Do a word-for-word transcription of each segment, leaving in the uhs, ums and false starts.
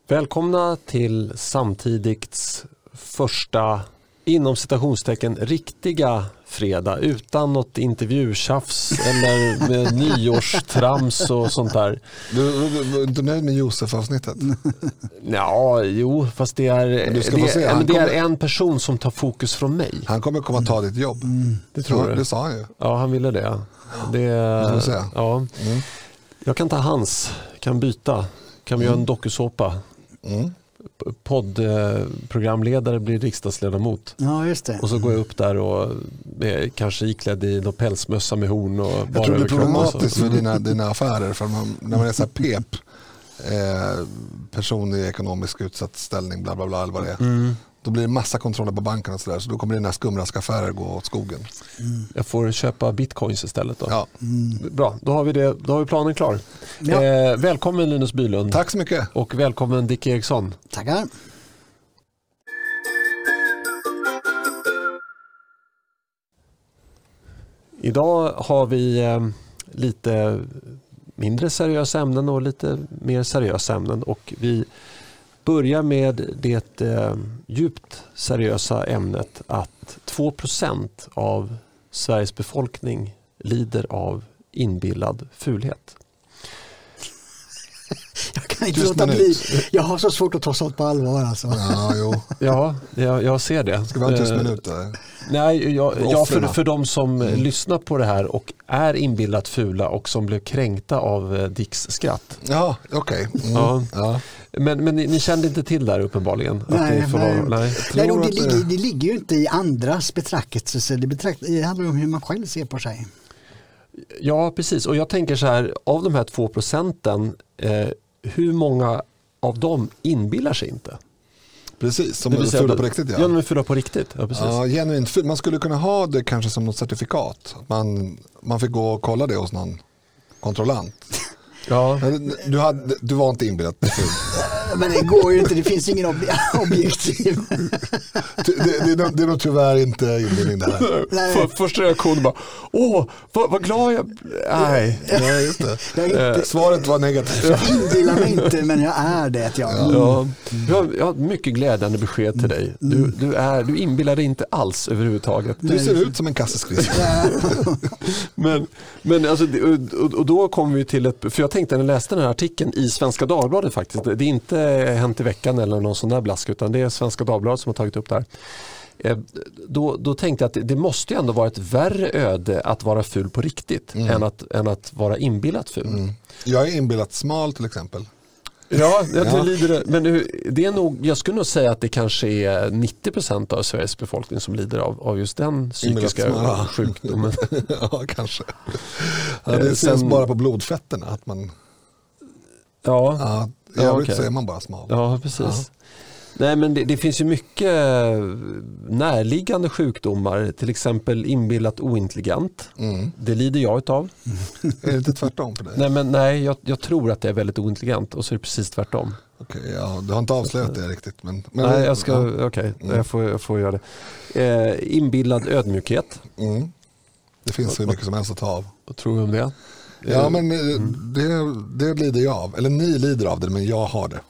Välkomna till Samtidigts första inom citationstecken riktiga fredag utan något intervjutjafs eller med nyårstrams och sånt där. Du, du, du är inte nöjd med Josef-avsnittet? Ja, jo, fast det är, du ska det, få se. är, det kommer, är en person som tar fokus från mig. Han kommer komma ta ditt jobb. Mm. Det tror jag. Det sa han ju. Ja, han ville det. det ja. Mm. Jag kan ta hans, kan byta, kan vi mm. göra en dokusåpa. Mm. Poddprogramledare blir riksdagsledamot. Ja, just det. Och så går jag upp där och är kanske iklädd i någon pälsmössa med horn och bara jag tror det är problematiskt för mm. dina, dina affärer för man, när man är så här pep eh, person i ekonomisk utsatt ställning bla bla bla eller vad det är. Mm. Då blir det massa kontroller på banken och sådär, så då kommer dina skumraskaffärer gå åt skogen. Mm. Jag får köpa bitcoins istället då. Ja. Mm. Bra, då har vi det, då har vi planen klar. Ja. Eh, välkommen Linus Bylund. Tack så mycket. Och välkommen Dick Eriksson. Tackar. Idag har vi eh, lite mindre seriösa ämnen och lite mer seriösa ämnen, och vi börjar med det eh, djupt seriösa ämnet att två procent av Sveriges befolkning lider av inbillad fulhet. Jag kan inte låta bli. Jag har så svårt att ta sånt på allvar alltså. Ja, jo. Ja, jag, jag ser det. Ska vi ha en tyst minut där? Nej, jag, jag för, för de som mm. lyssnar på det här och är inbillat fula och som blev kränkta av Dicks skratt. Ja, okej. Okay. Mm. Ja. Ja. Men, men ni, ni kände inte till där uppenbarligen? Nej, att får, nej. nej. nej det, det, ligger, det ligger ju inte i andras betraktelse. Det, betrakt, det handlar om hur man själv ser på sig. Ja, precis. Och jag tänker så här, av de här två procenten, eh, hur många av dem inbillar sig inte? Precis, som är fulla på riktigt. Ja, ja de är fulla på riktigt. Ja, precis. Ja, genuint. Man skulle kunna ha det kanske som något certifikat. Man, man fick gå och kolla det hos någon kontrollant. Ja. Du, hade, du var inte inbillat. Men det går ju inte, det finns ingen ob- objektiv. det, det, är nog, det är nog tyvärr inte inbildning det här. För, första reaktionen bara, åh, vad, vad glad jag... Nej. Nej, just det. Inte, svaret var negativt. Jag inbillar mig inte, men jag är det. Ja. Mm. Ja. Jag, har, jag har mycket glädjande besked till dig. Du, du, är, du inbillar dig inte alls överhuvudtaget. Du ser ut som en kassaskris. men men alltså, och, och då kommer vi till ett... För jag tänkte när jag läste den här artikeln i Svenska Dagbladet faktiskt. Det är inte Hänt i veckan eller någon sån där blask, utan det är Svenska Dagbladet som har tagit upp det här. Då, då tänkte jag att det måste ju ändå vara ett värre öde att vara ful på riktigt mm. än, att, än att vara inbillat ful. Mm. Jag är inbillat smal till exempel. Ja, det ja. lider, men det är nog, jag skulle nog säga att det kanske är nittio procent av Sveriges befolkning som lider av, av just den psykiska sjukdomen. Ja, kanske. Ja, det syns Sen, bara på blodfetterna att man... Ja, ja i övrigt okay. så är man bara smal. Ja, precis. Ja. Nej, men det, det finns ju mycket närliggande sjukdomar, till exempel inbillat ointelligent. Mm. Det lider jag utav. Mm. Är det inte tvärtom för dig? Nej, men nej jag, jag tror att det är väldigt ointelligent och så är det precis tvärtom. Okej, okay, ja, du har inte avslöjat det riktigt. Men, men nej, jag ska, ja. okej, okay, mm. jag, får, jag får göra det. Eh, inbillad ödmjukhet. Mm. Det finns hur mycket som helst att ta av. Vad tror du om det? Ja, men mm. det, det lider jag av. Eller ni lider av det, men jag har det.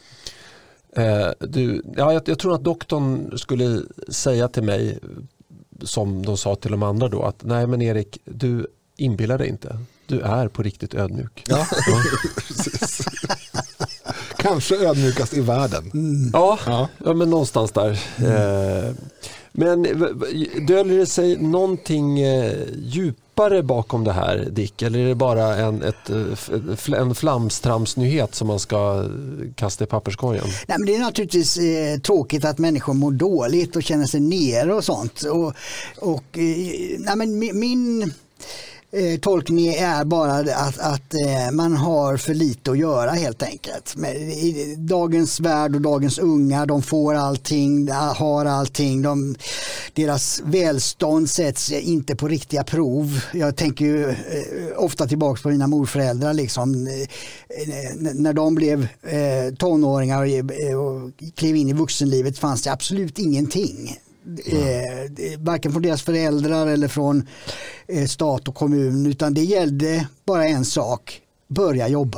Eh, du, ja, jag, jag tror att doktorn skulle säga till mig, som de sa till de andra då, att nej men Erik, du inbillar dig inte. Du är på riktigt ödmjuk. Ja, ja. Precis. Kanske ödmjukast i världen. Mm. Ja, ja. ja, men någonstans där. Mm. Eh, men döljer det sig någonting eh, djupare bakom det här, Dick? Eller är det bara en, ett, en flamstramsnyhet som man ska kasta i papperskorgen? Nej, men det är naturligtvis eh, tråkigt att människor mår dåligt och känner sig nere och sånt. Och, och eh, nej, men min... min Eh, tolkning är bara att, att eh, man har för lite att göra helt enkelt. Men i dagens värld och dagens unga, de får allting, har allting. De, deras välstånd sätts inte på riktiga prov. Jag tänker ju eh, ofta tillbaka på mina morföräldrar. Liksom, eh, när de blev eh, tonåringar och, och klev in i vuxenlivet fanns det absolut ingenting. Eh, varken från deras föräldrar eller från eh, stat och kommun, utan det gällde bara en sak: börja jobba.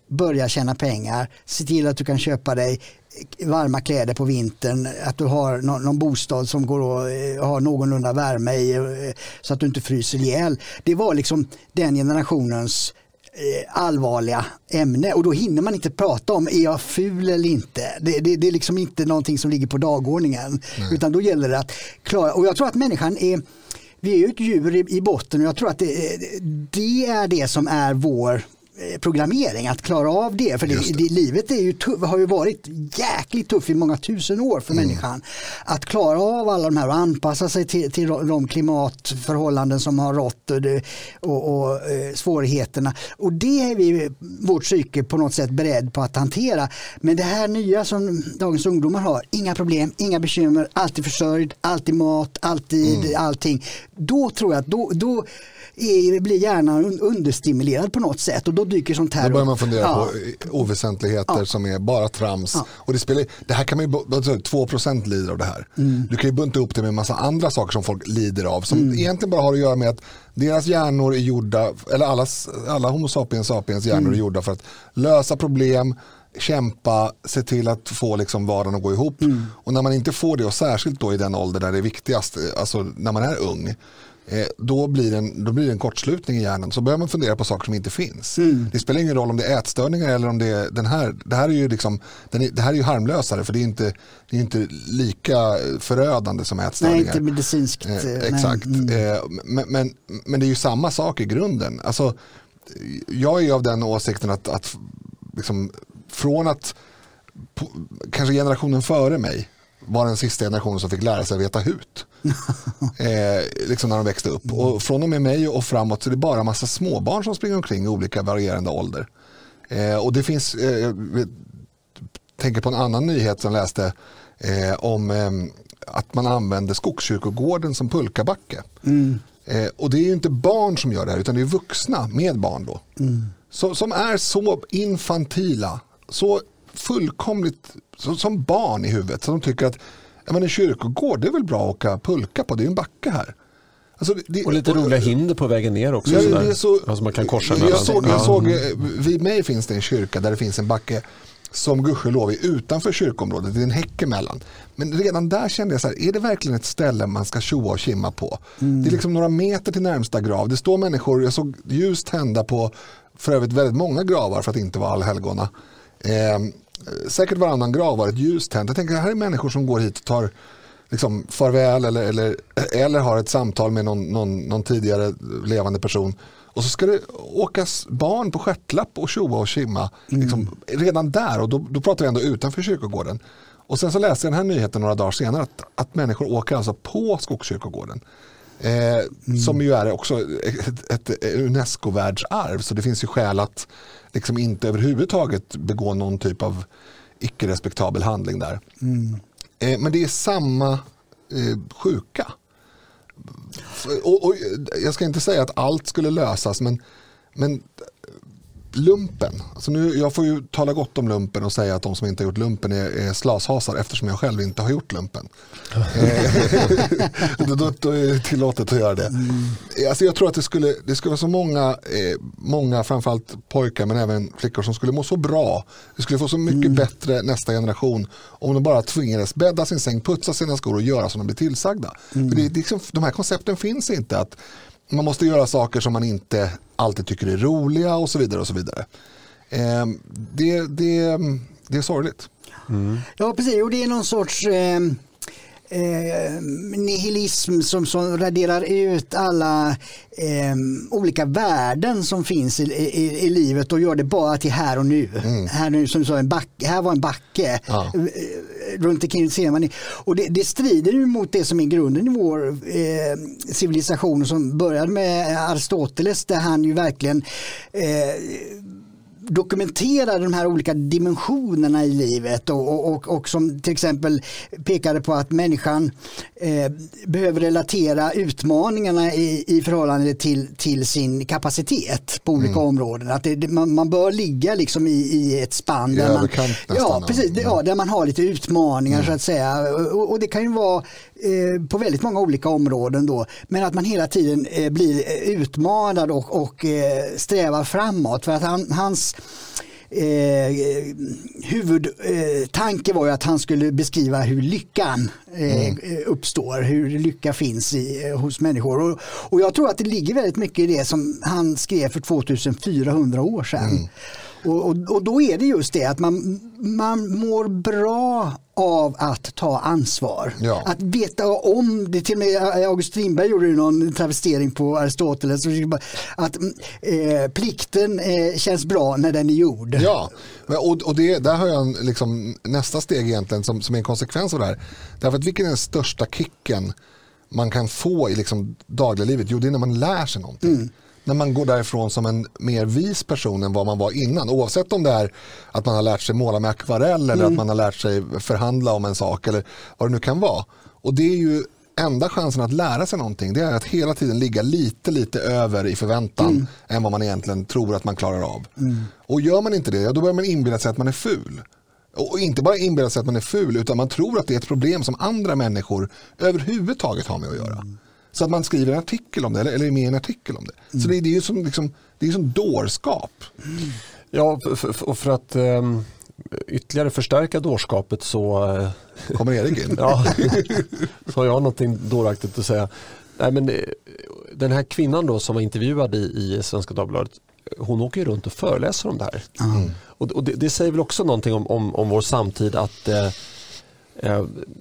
börja tjäna pengar, se till att du kan köpa dig varma kläder på vintern, att du har någon, någon bostad som går att ha någorlunda värme i så att du inte fryser ihjäl. Det var liksom den generationens allvarliga ämne, och då hinner man inte prata om är jag ful eller inte. Det, det, det är liksom inte någonting som ligger på dagordningen. Nej. Utan då gäller det att klara, och jag tror att människan är, vi är ju ett djur i, i botten, och jag tror att det, det är det som är vår programmering, att klara av det, för det, det. Det, livet är ju tuff, har ju varit jäkligt tuff i många tusen år för mm. människan att klara av alla de här och anpassa sig till, till de klimatförhållanden som har rått och, det, och, och eh, svårigheterna, och det är vi, vårt psyke på något sätt beredd på att hantera. Men det här nya som dagens ungdomar har, inga problem, inga bekymmer, alltid försörjd, alltid mat, alltid mm. allting, då tror jag att då, då är, blir hjärnan understimulerad på något sätt, och då dyker sånt här. Då börjar man fundera ja. på oväsentligheter ja. som är bara trams. Ja. Och det, spelar, det här kan man ju, alltså, två procent lider av det här. Mm. Du kan ju bunta upp det med en massa andra saker som folk lider av, som mm. egentligen bara har att göra med att deras hjärnor är gjorda, eller allas, alla homo sapiens sapiens hjärnor mm. är gjorda för att lösa problem, kämpa, se till att få liksom vardagen att gå ihop. Mm. Och när man inte får det, och särskilt då i den ålder där det är viktigast, alltså när man är ung, Då blir, en, då blir det en kortslutning i hjärnan. Så börjar man fundera på saker som inte finns. Mm. Det spelar ingen roll om det är ätstörningar eller om det är den här. Det här är ju, liksom, den är, det här är ju harmlösare, för det är inte, det är inte lika förödande som ätstörningar. Nej, inte medicinskt. Eh, exakt. Mm. Eh, men, men, men det är ju samma sak i grunden. Alltså, jag är av den åsikten att, att liksom, från att på, kanske generationen före mig var den sista generationen som fick lära sig att veta hut. eh, liksom när de växte upp. Och från och med mig och framåt så är det bara en massa småbarn som springer omkring i olika varierande ålder. Eh, och det finns, eh, jag tänker på en annan nyhet som läste eh, om eh, att man använder Skogskyrkogården som pulkabacke. Mm. Eh, och det är ju inte barn som gör det här, utan det är vuxna med barn då. Mm. Så, som är så infantila, så fullkomligt så, som barn i huvudet, så de tycker att men en kyrkogård, det är väl bra att åka pulka på, det är ju en backe här. Alltså, det, och lite och, roliga hinder på vägen ner också. Ja, sådär, det är så, alltså man kan korsa jag såg, jag såg, vid mig finns det en kyrka där det finns en backe som gudskelov är utanför kyrkområdet, det är en häck emellan. Men redan där kände jag så här, är det verkligen ett ställe man ska tjoa och kimma på? Mm. Det är liksom några meter till närmsta grav. Det står människor, jag såg ljus tända på för övrigt väldigt många gravar för att inte vara allhelgona. Eh, säkert varannan grav var ett ljus tänt. Jag tänker, här är människor som går hit och tar liksom farväl eller, eller, eller har ett samtal med någon, någon, någon tidigare levande person. Och så ska det åkas barn på stjärtlapp och tjoa och kimma mm. liksom, redan där. Och då, då pratar vi ändå utanför kyrkogården. Och sen så läste jag den här nyheten några dagar senare att, att människor åker alltså på Skogskyrkogården. Eh, mm. Som ju är också ett, ett UNESCO-världsarv. Så det finns ju skäl att liksom inte överhuvudtaget begå någon typ av icke-respektabel handling där. Mm. Eh, men det är samma eh, sjuka. Och, och jag ska inte säga att allt skulle lösas, men, men lumpen. Alltså nu, jag får ju tala gott om lumpen och säga att de som inte har gjort lumpen är, är slashasar, eftersom jag själv inte har gjort lumpen. då, då, då är det tillåtet att göra det. Mm. Alltså jag tror att det skulle, det skulle vara så många, eh, många framförallt pojkar men även flickor som skulle må så bra. Det skulle få så mycket mm. bättre nästa generation om de bara tvingades bädda sin säng, putsa sina skor och göra som de blir tillsagda. Mm. För det, det liksom, de här koncepten finns inte, att man måste göra saker som man inte alltid tycker är roliga och så vidare och så vidare. Eh, det, det, det är sorgligt. Mm. Ja, precis. Och det är någon sorts eh, eh, nihilism som, som raderar ut alla eh, olika värden som finns i, i, i livet och gör det bara till här och nu. Mm. Här, nu som så en backe, här var en backe. Ja. Runt omkring ser man. Och det, det strider ju mot det som är grunden i vår eh, civilisation, som började med Aristoteles, där han ju verkligen eh, dokumenterar de här olika dimensionerna i livet och, och, och som till exempel pekade på att människan eh, behöver relatera utmaningarna i, i förhållande till, till sin kapacitet på olika mm. områden. Att det, man, man bör ligga liksom i, i ett spann där, man, ja, precis, det, ja, där man har lite utmaningar mm. så att säga. Och, och det kan ju vara eh, på väldigt många olika områden då. Men att man hela tiden eh, blir utmanad och, och eh, strävar framåt. För att han, hans eh, huvudtanke var ju att han skulle beskriva hur lyckan eh, mm. uppstår, hur lycka finns i, hos människor. Och, och jag tror att det ligger väldigt mycket i det som han skrev för tvåtusenfyrahundra år sedan. Mm. Och, och, och då är det just det att man, man mår bra av att ta ansvar. Ja. Att veta om, det till och med August Strindberg gjorde någon travestering på Aristoteles, att eh, plikten eh, känns bra när den är gjord. Ja, och, och det, där har jag liksom nästa steg egentligen som, som är en konsekvens av det här. Därför att vilken är den största kicken man kan få i liksom dagliglivet? Jo, det är när man lär sig någonting. Mm. När man går därifrån som en mer vis person än vad man var innan. Oavsett om det är att man har lärt sig måla med akvarell eller mm. att man har lärt sig förhandla om en sak eller vad det nu kan vara. Och det är ju enda chansen att lära sig någonting. Det är att hela tiden ligga lite, lite över i förväntan mm. än vad man egentligen tror att man klarar av. Mm. Och gör man inte det, ja, då börjar man inbilla sig att man är ful. Och inte bara inbilla sig att man är ful, utan man tror att det är ett problem som andra människor överhuvudtaget har med att göra. Mm. Så att man skriver en artikel om det eller, eller är med i en artikel om det. Mm. Så det, det är ju som, liksom, det är som dårskap. Mm. Ja, och för, för att um, ytterligare förstärka dårskapet så... Uh, kommer Erik in? Ja, så har jag någonting dåraktigt att säga. Nej, men, den här kvinnan då som var intervjuad i, i Svenska Dagbladet, hon åker ju runt och föreläser om det här. Mm. Och, och det, det säger väl också någonting om, om, om vår samtid att... Uh, uh,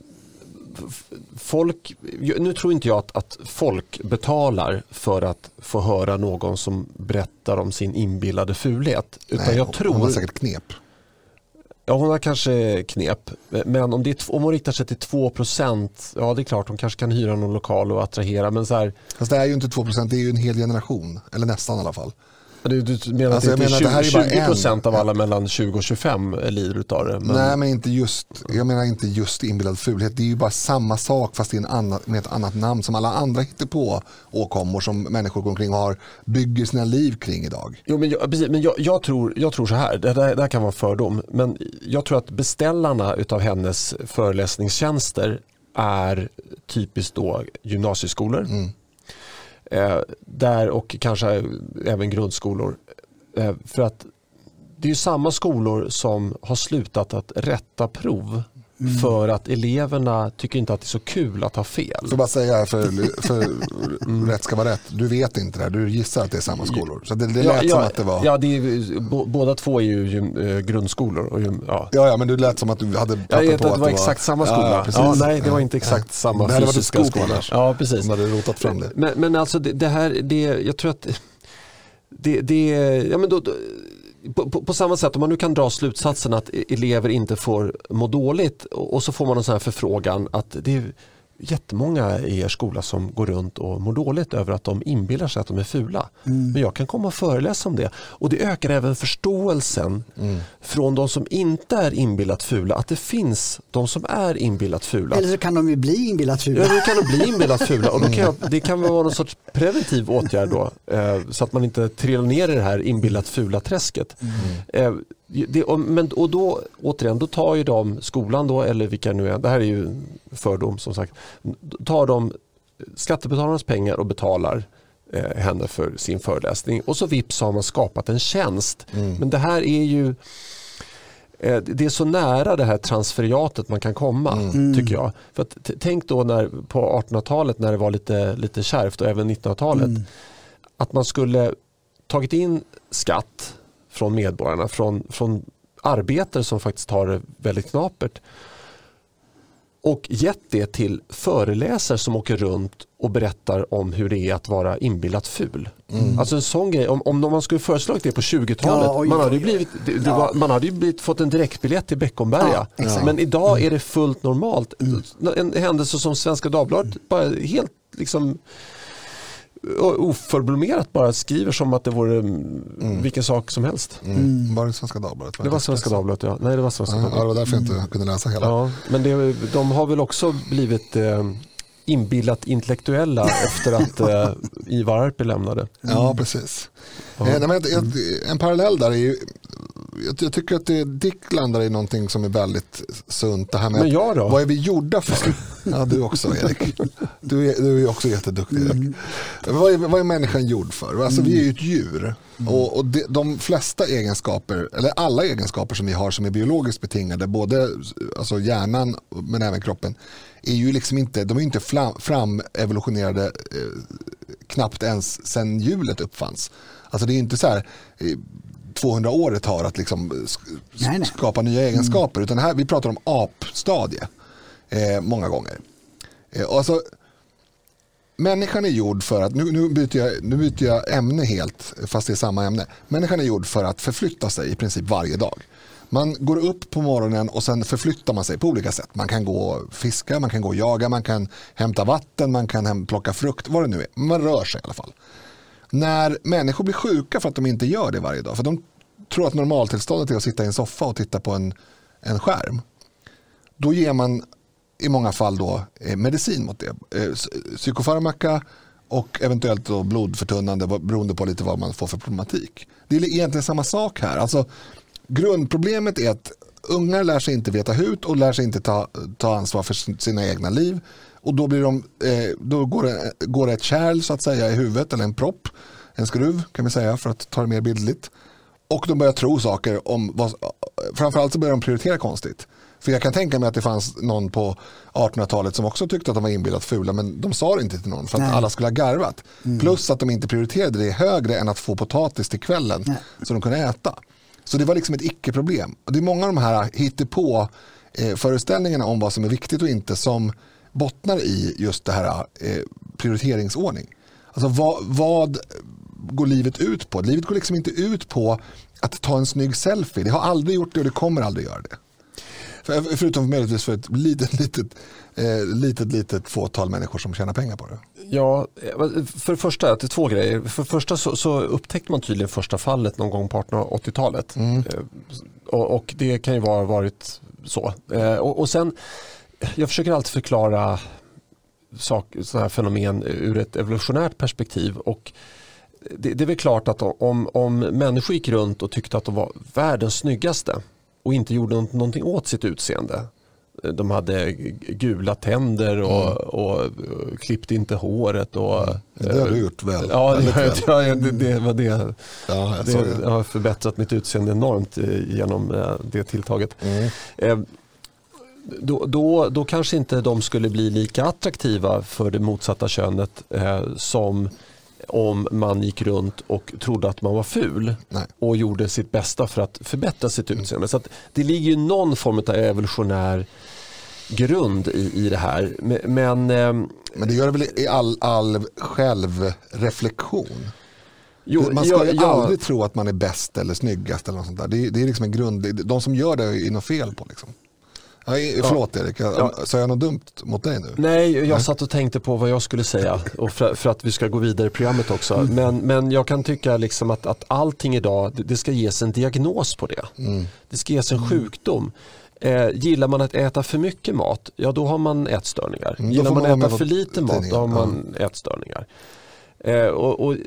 folk, nu tror inte jag att, att folk betalar för att få höra någon som berättar om sin inbillade fulhet. Utan Nej, jag tror, hon har säkert knep. Ja, hon har kanske knep. Men om, det är, om hon riktar sig till två procent, ja det är klart, hon kanske kan hyra någon lokal och attrahera. Men så här, fast det är ju inte två procent, det är ju en hel generation. Eller nästan i alla fall. Du, du menar alltså, att det är tjugo, det här är bara tjugo procent av alla mellan tjugo och tjugofem lider utav det? Men... Nej, men inte just, jag menar inte just inbillad fulhet. Det är ju bara samma sak fast i en annan, med ett annat namn som alla andra hittar på åkommor som människor går omkring och har, bygger sina liv kring idag. Jo, men jag, men jag, jag, tror, jag tror så här, det där, det där kan vara fördom, men jag tror att beställarna utav hennes föreläsningstjänster är typiskt då gymnasieskolor. Mm. Eh, där och kanske även grundskolor. Eh, för att det är ju samma skolor som har slutat att rätta prov mm. för att eleverna tycker inte att det är så kul att ha fel. Jag får bara säga här för, för mm. rätt ska vara rätt. Du vet inte det, du gissar att det är samma skolor. Så det, det lät ja, som ja, att det var... Ja, det är, b- båda två är ju äh, grundskolor. Och, ja. Ja, ja, men du lät som att du hade jag vet på att det var exakt samma skola. Ja, ja, nej, det var inte exakt ja. samma det fysiska skola. Ja, precis. De hade rotat fram det. Men, men alltså det, det här, det, jag tror att det, det ja men då, då På, på, på samma sätt, om man nu kan dra slutsatsen att elever inte får må dåligt och, och så får man en sån här förfrågan att det är jättemånga i er skola som går runt och mår dåligt över att de inbillar sig att de är fula. Mm. Men jag kan komma och föreläsa om det. Och det ökar även förståelsen mm. från de som inte är inbillat fula, att det finns de som är inbillat fula. Eller så kan de ju bli inbillat fula. Ja, då kan de bli inbillat fula. Och då kan jag, det kan vara någon sorts preventiv åtgärd då, eh, så att man inte trillar ner i det här inbillat fula träsket. Mm. Eh, Det, och, men, och då återigen, då tar ju de skolan då, eller vilka nu är, det här är ju fördom som sagt, tar de skattebetalarnas pengar och betalar eh, henne för sin föreläsning och så vips har man skapat en tjänst. Mm. Men det här är ju eh, det är så nära det här transferiatet man kan komma, mm. tycker jag. För att, t- tänk då när, på artonhundratalet när det var lite, lite kärvt och även nittonhundratalet mm. att man skulle tagit in skatt från medborgarna, från, från arbetare som faktiskt har det väldigt knapert och gett det till föreläsare som åker runt och berättar om hur det är att vara inbillat ful. Mm. Alltså en sån grej, om, om man skulle föreslagit det på tjugotalet, ja, oj, man hade ju blivit, det, det ja. var, man hade ju blivit, fått en direktbiljett till Beckomberga. Ja, men idag är det fullt normalt. Mm. En händelse som Svenska Dagbladet bara helt liksom oförblommerat bara skriver som att det vore mm. vilken sak som helst. Mm. Mm. Var det Svenska Dagbladet? Var det var Svenska Dagbladet, ja. Nej, det var Svenska ja, Dagbladet. Ja, det var därför jag inte kunde läsa hela. Ja, men det, de har väl också blivit eh, inbillat intellektuella efter att eh, Ivar Arpi lämnade. Ja, precis. Mm. Eh, nej, men, en parallell där är ju jag, jag tycker att det, Dick landar i någonting som är väldigt sunt. Det här med Men jag då? Vad är vi gjorda för? Ja, du också, Erik. Du är, du är också jätteduktig, Erik. Mm. Vad, är, vad är människan gjord för? Alltså, mm. vi är ju ett djur. Mm. Och, och de, de flesta egenskaper, eller alla egenskaper som vi har som är biologiskt betingade, både alltså hjärnan men även kroppen, är ju liksom inte, de är inte fram, fram evolutionerade eh, knappt ens sen hjulet uppfanns. Alltså det är inte så här eh, tvåhundra år det tar att liksom sk- nej, nej. skapa nya egenskaper, mm. utan här vi pratar om apstadie eh, många gånger. Eh, alltså människan är gjord för att, nu, nu, byter jag, nu byter jag ämne helt, fast det är samma ämne. Människan är gjord för att förflytta sig i princip varje dag. Man går upp på morgonen och sen förflyttar man sig på olika sätt. Man kan gå och fiska, man kan gå och jaga, man kan hämta vatten, man kan hem, plocka frukt, vad det nu är. Man rör sig i alla fall. När människor blir sjuka för att de inte gör det varje dag, för de tror att normaltillståndet är att sitta i en soffa och titta på en, en skärm, då ger man i många fall då eh, medicin mot det. Eh, psykofarmaka och eventuellt då blodförtunnande beroende på lite vad man får för problematik. Det är egentligen samma sak här. Alltså, grundproblemet är att ungar lär sig inte veta hut och lär sig inte ta, ta ansvar för sina egna liv. Och då, blir de, eh, då går, det, går det ett kärl så att säga i huvudet, eller en propp, en skruv kan vi säga för att ta det mer bildligt. Och de börjar tro saker om, vad, framförallt så börjar de prioritera konstigt. För jag kan tänka mig att det fanns någon på artonhundratalet som också tyckte att de var inbillat fula, men de sa det inte till någon för att Nej. alla skulle ha garvat. Mm. Plus att de inte prioriterade det högre än att få potatis till kvällen Nej. så de kunde äta. Så det var liksom ett icke-problem. Och det är många av de här hittepå eh, föreställningarna om vad som är viktigt och inte som bottnar i just det här eh, prioriteringsordning. Alltså vad, vad går livet ut på? Livet går liksom inte ut på att ta en snygg selfie. Det har aldrig gjort det och det kommer aldrig göra det. För, förutom möjligtvis för ett litet, litet, eh, litet, litet fåtal människor som tjänar pengar på det. Ja, för det första, det är två grejer. För det första så, så upptäckte man tydligen första fallet någon gång på artonhundraåttiotalet. Mm. Och, och det kan ju vara varit så. Och, och sen, jag försöker alltid förklara sak, sådana här fenomen ur ett evolutionärt perspektiv. Och det, det är väl klart att om, om människor gick runt och tyckte att de var världens snyggaste och inte gjorde någonting åt sitt utseende. De hade gula tänder och, mm. och, och klippte inte håret. Och, mm. Det har du gjort väl. Ja, det, ja det, det var det. Ja, det, det. Jag har förbättrat mitt utseende enormt genom det tilltaget. Mm. Då, då, då kanske inte de skulle bli lika attraktiva för det motsatta könet eh, som om man gick runt och trodde att man var ful. Nej. Och gjorde sitt bästa för att förbättra sitt utseende. Mm. Så att det ligger ju någon form av evolutionär grund i, i det här. Men, men, men det gör det väl i all, all självreflektion? Jo, man ska ja, ju ja. aldrig tro att man är bäst eller snyggast eller något sånt där. Det är, det är liksom en grund. De som gör det är något fel på liksom. Ja, förlåt Erik, ja. Så jag något dumt mot dig nu? Nej, jag Nej. satt och tänkte på vad jag skulle säga och för, för att vi ska gå vidare i programmet också. Mm. Men, men jag kan tycka liksom att, att allting idag, det, det ska ges en diagnos på det. Mm. Det ska ges en mm. sjukdom. Eh, gillar man att äta för mycket mat, ja då har man ätstörningar. Mm, gillar man att äta för lite mat, då har man ja. ätstörningar. Eh, och, och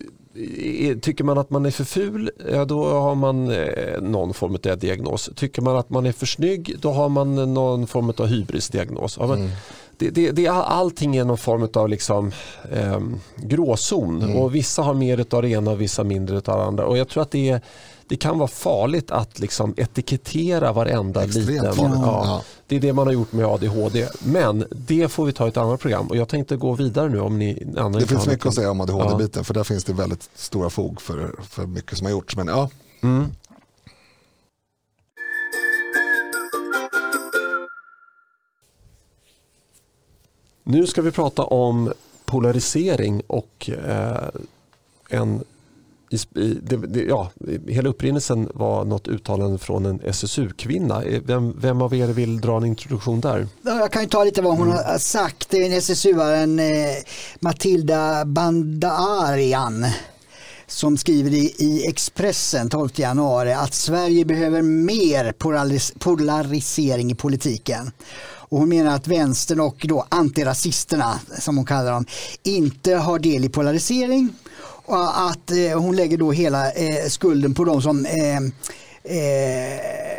tycker man att man är för ful, ja, då har man eh, någon form av diagnos. Tycker man att man är för snygg, då har man någon form av hybrisdiagnos. Ja, mm. det, det, det, allting är någon form av liksom, eh, gråzon. Mm. Och vissa har mer av det ena och vissa mindre av det andra. Och jag tror att det, är, det kan vara farligt att liksom etikettera varenda liten. Ja. Ja, det är det man har gjort med A D H D. Men det får vi ta i ett annat program. Och jag tänkte gå vidare nu om ni... Det finns mycket att säga om A D H D-biten. Ja. För där finns det väldigt stora fog för, för mycket som har gjorts. Men ja... Mm. Nu ska vi prata om polarisering och eh, en... Det, det, ja, hela upprinnelsen var något uttalande från en S S U-kvinna. Vem, vem av er vill dra en introduktion där? Ja, jag kan ju ta lite vad hon mm. har sagt. Det är en S S U-aren eh, Matilda Bandarian som skriver i, i Expressen tolfte januari att Sverige behöver mer polaris- polarisering i politiken. Och hon menar att vänstern och då antirasisterna, som hon kallar dem, inte har del i polarisering. Och att eh, hon lägger då hela eh, skulden på de som eh, eh,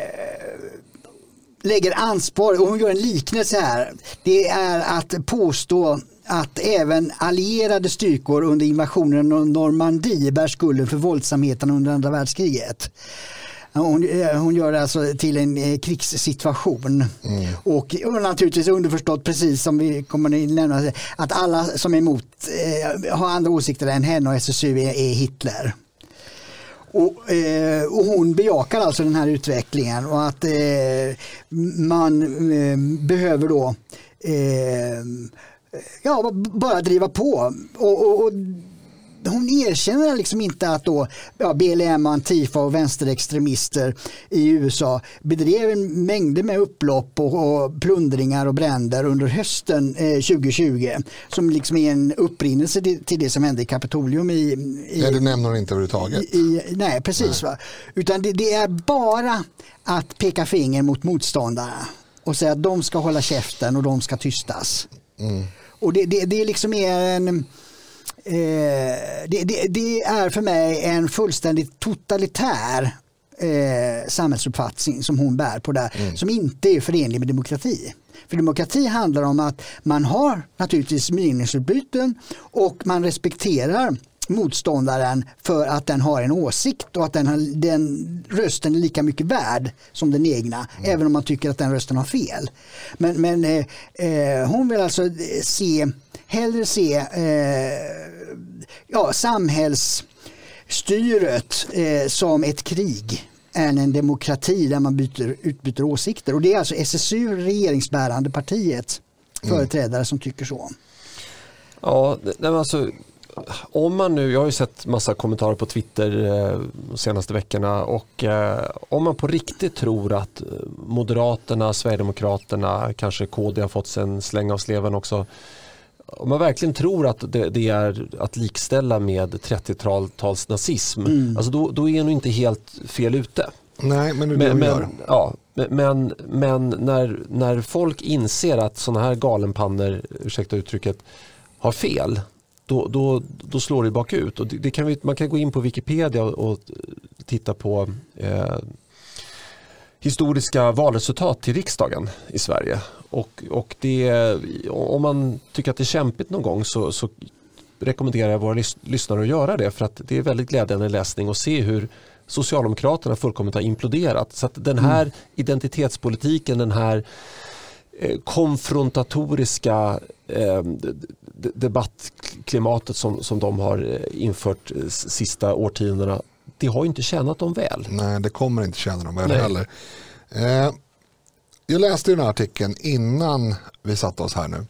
lägger ansvar, och hon gör en liknelse här, det är att påstå att även allierade styrkor under invasionen av Normandie bär skulden för våldsamheten under andra världskriget. Hon, hon gör det alltså till en krigssituation. Mm. Och, och naturligtvis underförstått, precis som vi kommer att nämna, att alla som är emot eh, har andra åsikter än henne och S S U är, är Hitler. Och, eh, och hon bejakar alltså den här utvecklingen, och att eh, man eh, behöver då eh, ja, bara driva på. Och, och, och hon erkänner liksom inte att då, ja, B L M, Antifa och vänsterextremister i U S A bedrev en mängder med upplopp och, och plundringar och bränder under hösten eh, tjugo tjugo, som liksom är en upprinnelse till, till det som hände i Kapitolium. I, i, ja, det nämner hon inte överhuvudtaget. I, i, nej, precis. Nej. Va? Utan det, det är bara att peka finger mot motståndarna och säga att de ska hålla käften och de ska tystas. Mm. Och det, det, det liksom är en... Eh, det, det, det är för mig en fullständigt totalitär eh, samhällsuppfattning som hon bär på där, mm. som inte är förenlig med demokrati. För demokrati handlar om att man har naturligtvis meningsutbyten och man respekterar motståndaren för att den har en åsikt och att den, den rösten är lika mycket värd som den egna, mm. även om man tycker att den rösten har fel. Men, men eh, eh, hon vill alltså se hellre se eh, ja, samhällsstyret eh, som ett krig än en demokrati där man byter, utbyter åsikter. Och det är alltså S S U, regeringsbärande partiet, företrädare mm. som tycker så. Ja, det, alltså, om man nu, jag har ju sett massa kommentarer på Twitter eh, de senaste veckorna, och eh, om man på riktigt tror att Moderaterna, Sverigedemokraterna, kanske K D har fått sig en släng av sleven också, om man verkligen tror att det, det är att likställa med trettio-tals nazism, mm. alltså då, då är nog inte helt fel ute. Nej, men det är det men, gör. Men, ja, men, men när, när folk inser att sådana här galenpannor, ursäkta uttrycket, har fel, då, då, då slår det bakut. Och det, det kan vi, man kan gå in på Wikipedia och, och titta på eh, historiska valresultat till riksdagen i Sverige. Och, och det, om man tycker att det är kämpigt någon gång, så, så rekommenderar jag våra lys- lyssnare att göra det, för att det är väldigt glädjande läsning och se hur Socialdemokraterna fullkomligt har imploderat. Så att den här mm. identitetspolitiken, den här eh, konfrontatoriska eh, d- debattklimatet som, som de har infört eh, sista årtiondena, det har ju inte tjänat dem väl. Nej, det kommer inte tjäna dem väl heller. Eh, jag läste den här artikeln innan vi satte oss här nu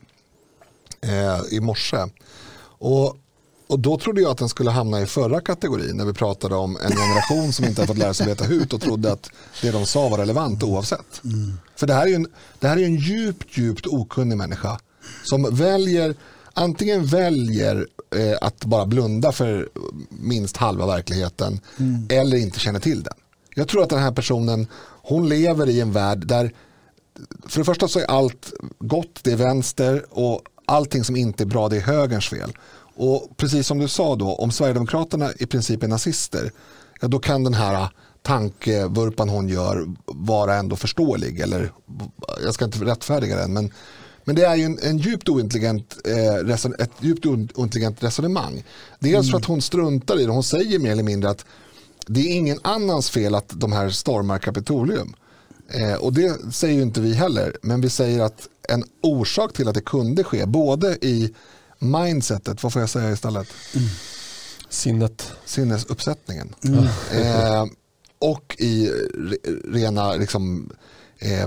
eh, i morse. Och, och då trodde jag att den skulle hamna i förra kategorin, när vi pratade om en generation som inte har fått lära sig veta hut och trodde att det de sa var relevant oavsett. Mm. För det här är ju en, det här är en djupt, djupt okunnig människa som väljer, antingen väljer eh, att bara blunda för minst halva verkligheten mm. eller inte känner till den. Jag tror att den här personen, hon lever i en värld där för det första så är allt gott, det är vänster, och allting som inte är bra, det är högerns fel. Och precis som du sa då, om Sverigedemokraterna i princip är nazister, ja, då kan den här tankevurpan hon gör vara ändå förståelig, eller jag ska inte rättfärdiga den, men, men det är ju en, en djupt ointelligent eh, reson, ett djupt ointelligent resonemang. Dels mm. för att hon struntar i det, hon säger mer eller mindre att det är ingen annans fel att de här stormar Kapitolium. Eh, och det säger ju inte vi heller, men vi säger att en orsak till att det kunde ske, både i mindsetet, vad får jag säga istället? Mm. Sinnet. Sinnesuppsättningen. Mm. Eh, och i re, rena liksom, eh,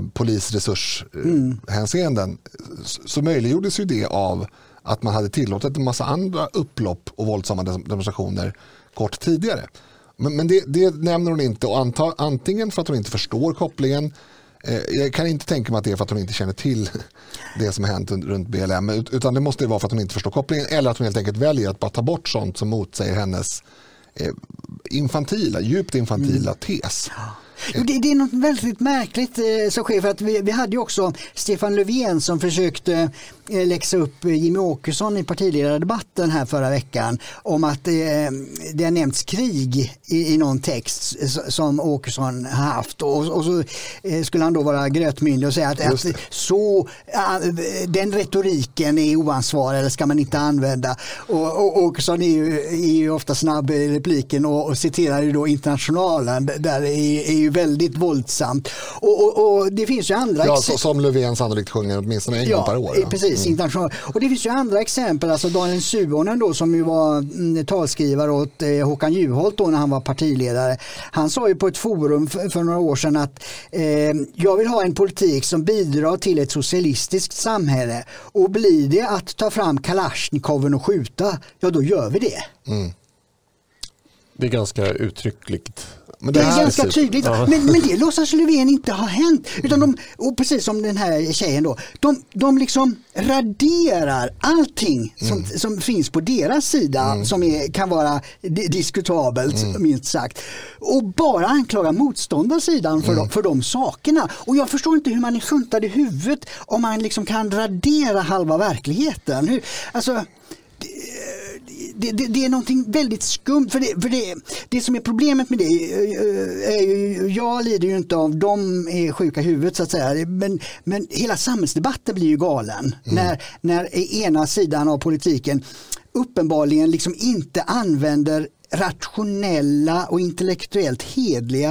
polisresurshänseenden mm. så, så möjliggjordes ju det av att man hade tillåtit en massa andra upplopp och våldsamma demonstrationer kort tidigare. Men, men det, det nämner hon inte, och anta, antingen för att hon inte förstår kopplingen. Eh, jag kan inte tänka mig att det är för att hon inte känner till det som har hänt runt B L M, utan det måste vara för att hon inte förstår kopplingen, eller att hon helt enkelt väljer att bara ta bort sånt som motsäger hennes eh, infantila, djupt infantila mm. tes. Jo, det, det är något väldigt märkligt eh, som sker, för att vi, vi hade ju också Stefan Löfven som försökte eh, läxa upp Jimmy Åkesson i partiledardebatten här förra veckan om att eh, det har nämnts krig i, i någon text som Åkesson har haft, och, och så eh, skulle han då vara grötmyndig och säga att, att så, äh, den retoriken är oansvarig eller ska man inte använda, och, och Åkesson är ju, är ju ofta snabb i repliken och, och citerar ju då Internationalen där det är, är ju väldigt våldsamt, och, och, och det finns ju andra ja, så, som Löfven sannolikt sjunger åtminstone en ja, gång per år. Ja, precis, mm. International. Och det finns ju andra exempel, alltså Daniel Suhonen då som ju var mm, talskrivare åt eh, Håkan Juholt då när han var partiledare. Han sa ju på ett forum för, för några år sedan att eh, jag vill ha en politik som bidrar till ett socialistiskt samhälle, och blir det att ta fram Kalashnikoven och skjuta, ja då gör vi det. Mm. Det är ganska uttryckligt. Men det, det är ganska tydligt, ja. men, men det låtsas Löfven inte ha hänt, utan de, och precis som den här tjejen då, de, de liksom raderar allting som, mm. som finns på deras sida mm. som är, kan vara diskutabelt mm. minst sagt, och bara anklagar motståndarsidan för, mm. de, för de sakerna, och jag förstår inte hur man är funtad i huvudet om man liksom kan radera halva verkligheten. Hur, alltså Det, det, det är någonting väldigt skumt, för, det, för det, det som är problemet med det är ju, jag lider ju inte av de är sjuka i huvudet så att säga, men, men hela samhällsdebatten blir ju galen mm. när, när ena sidan av politiken uppenbarligen liksom inte använder rationella och intellektuellt hedliga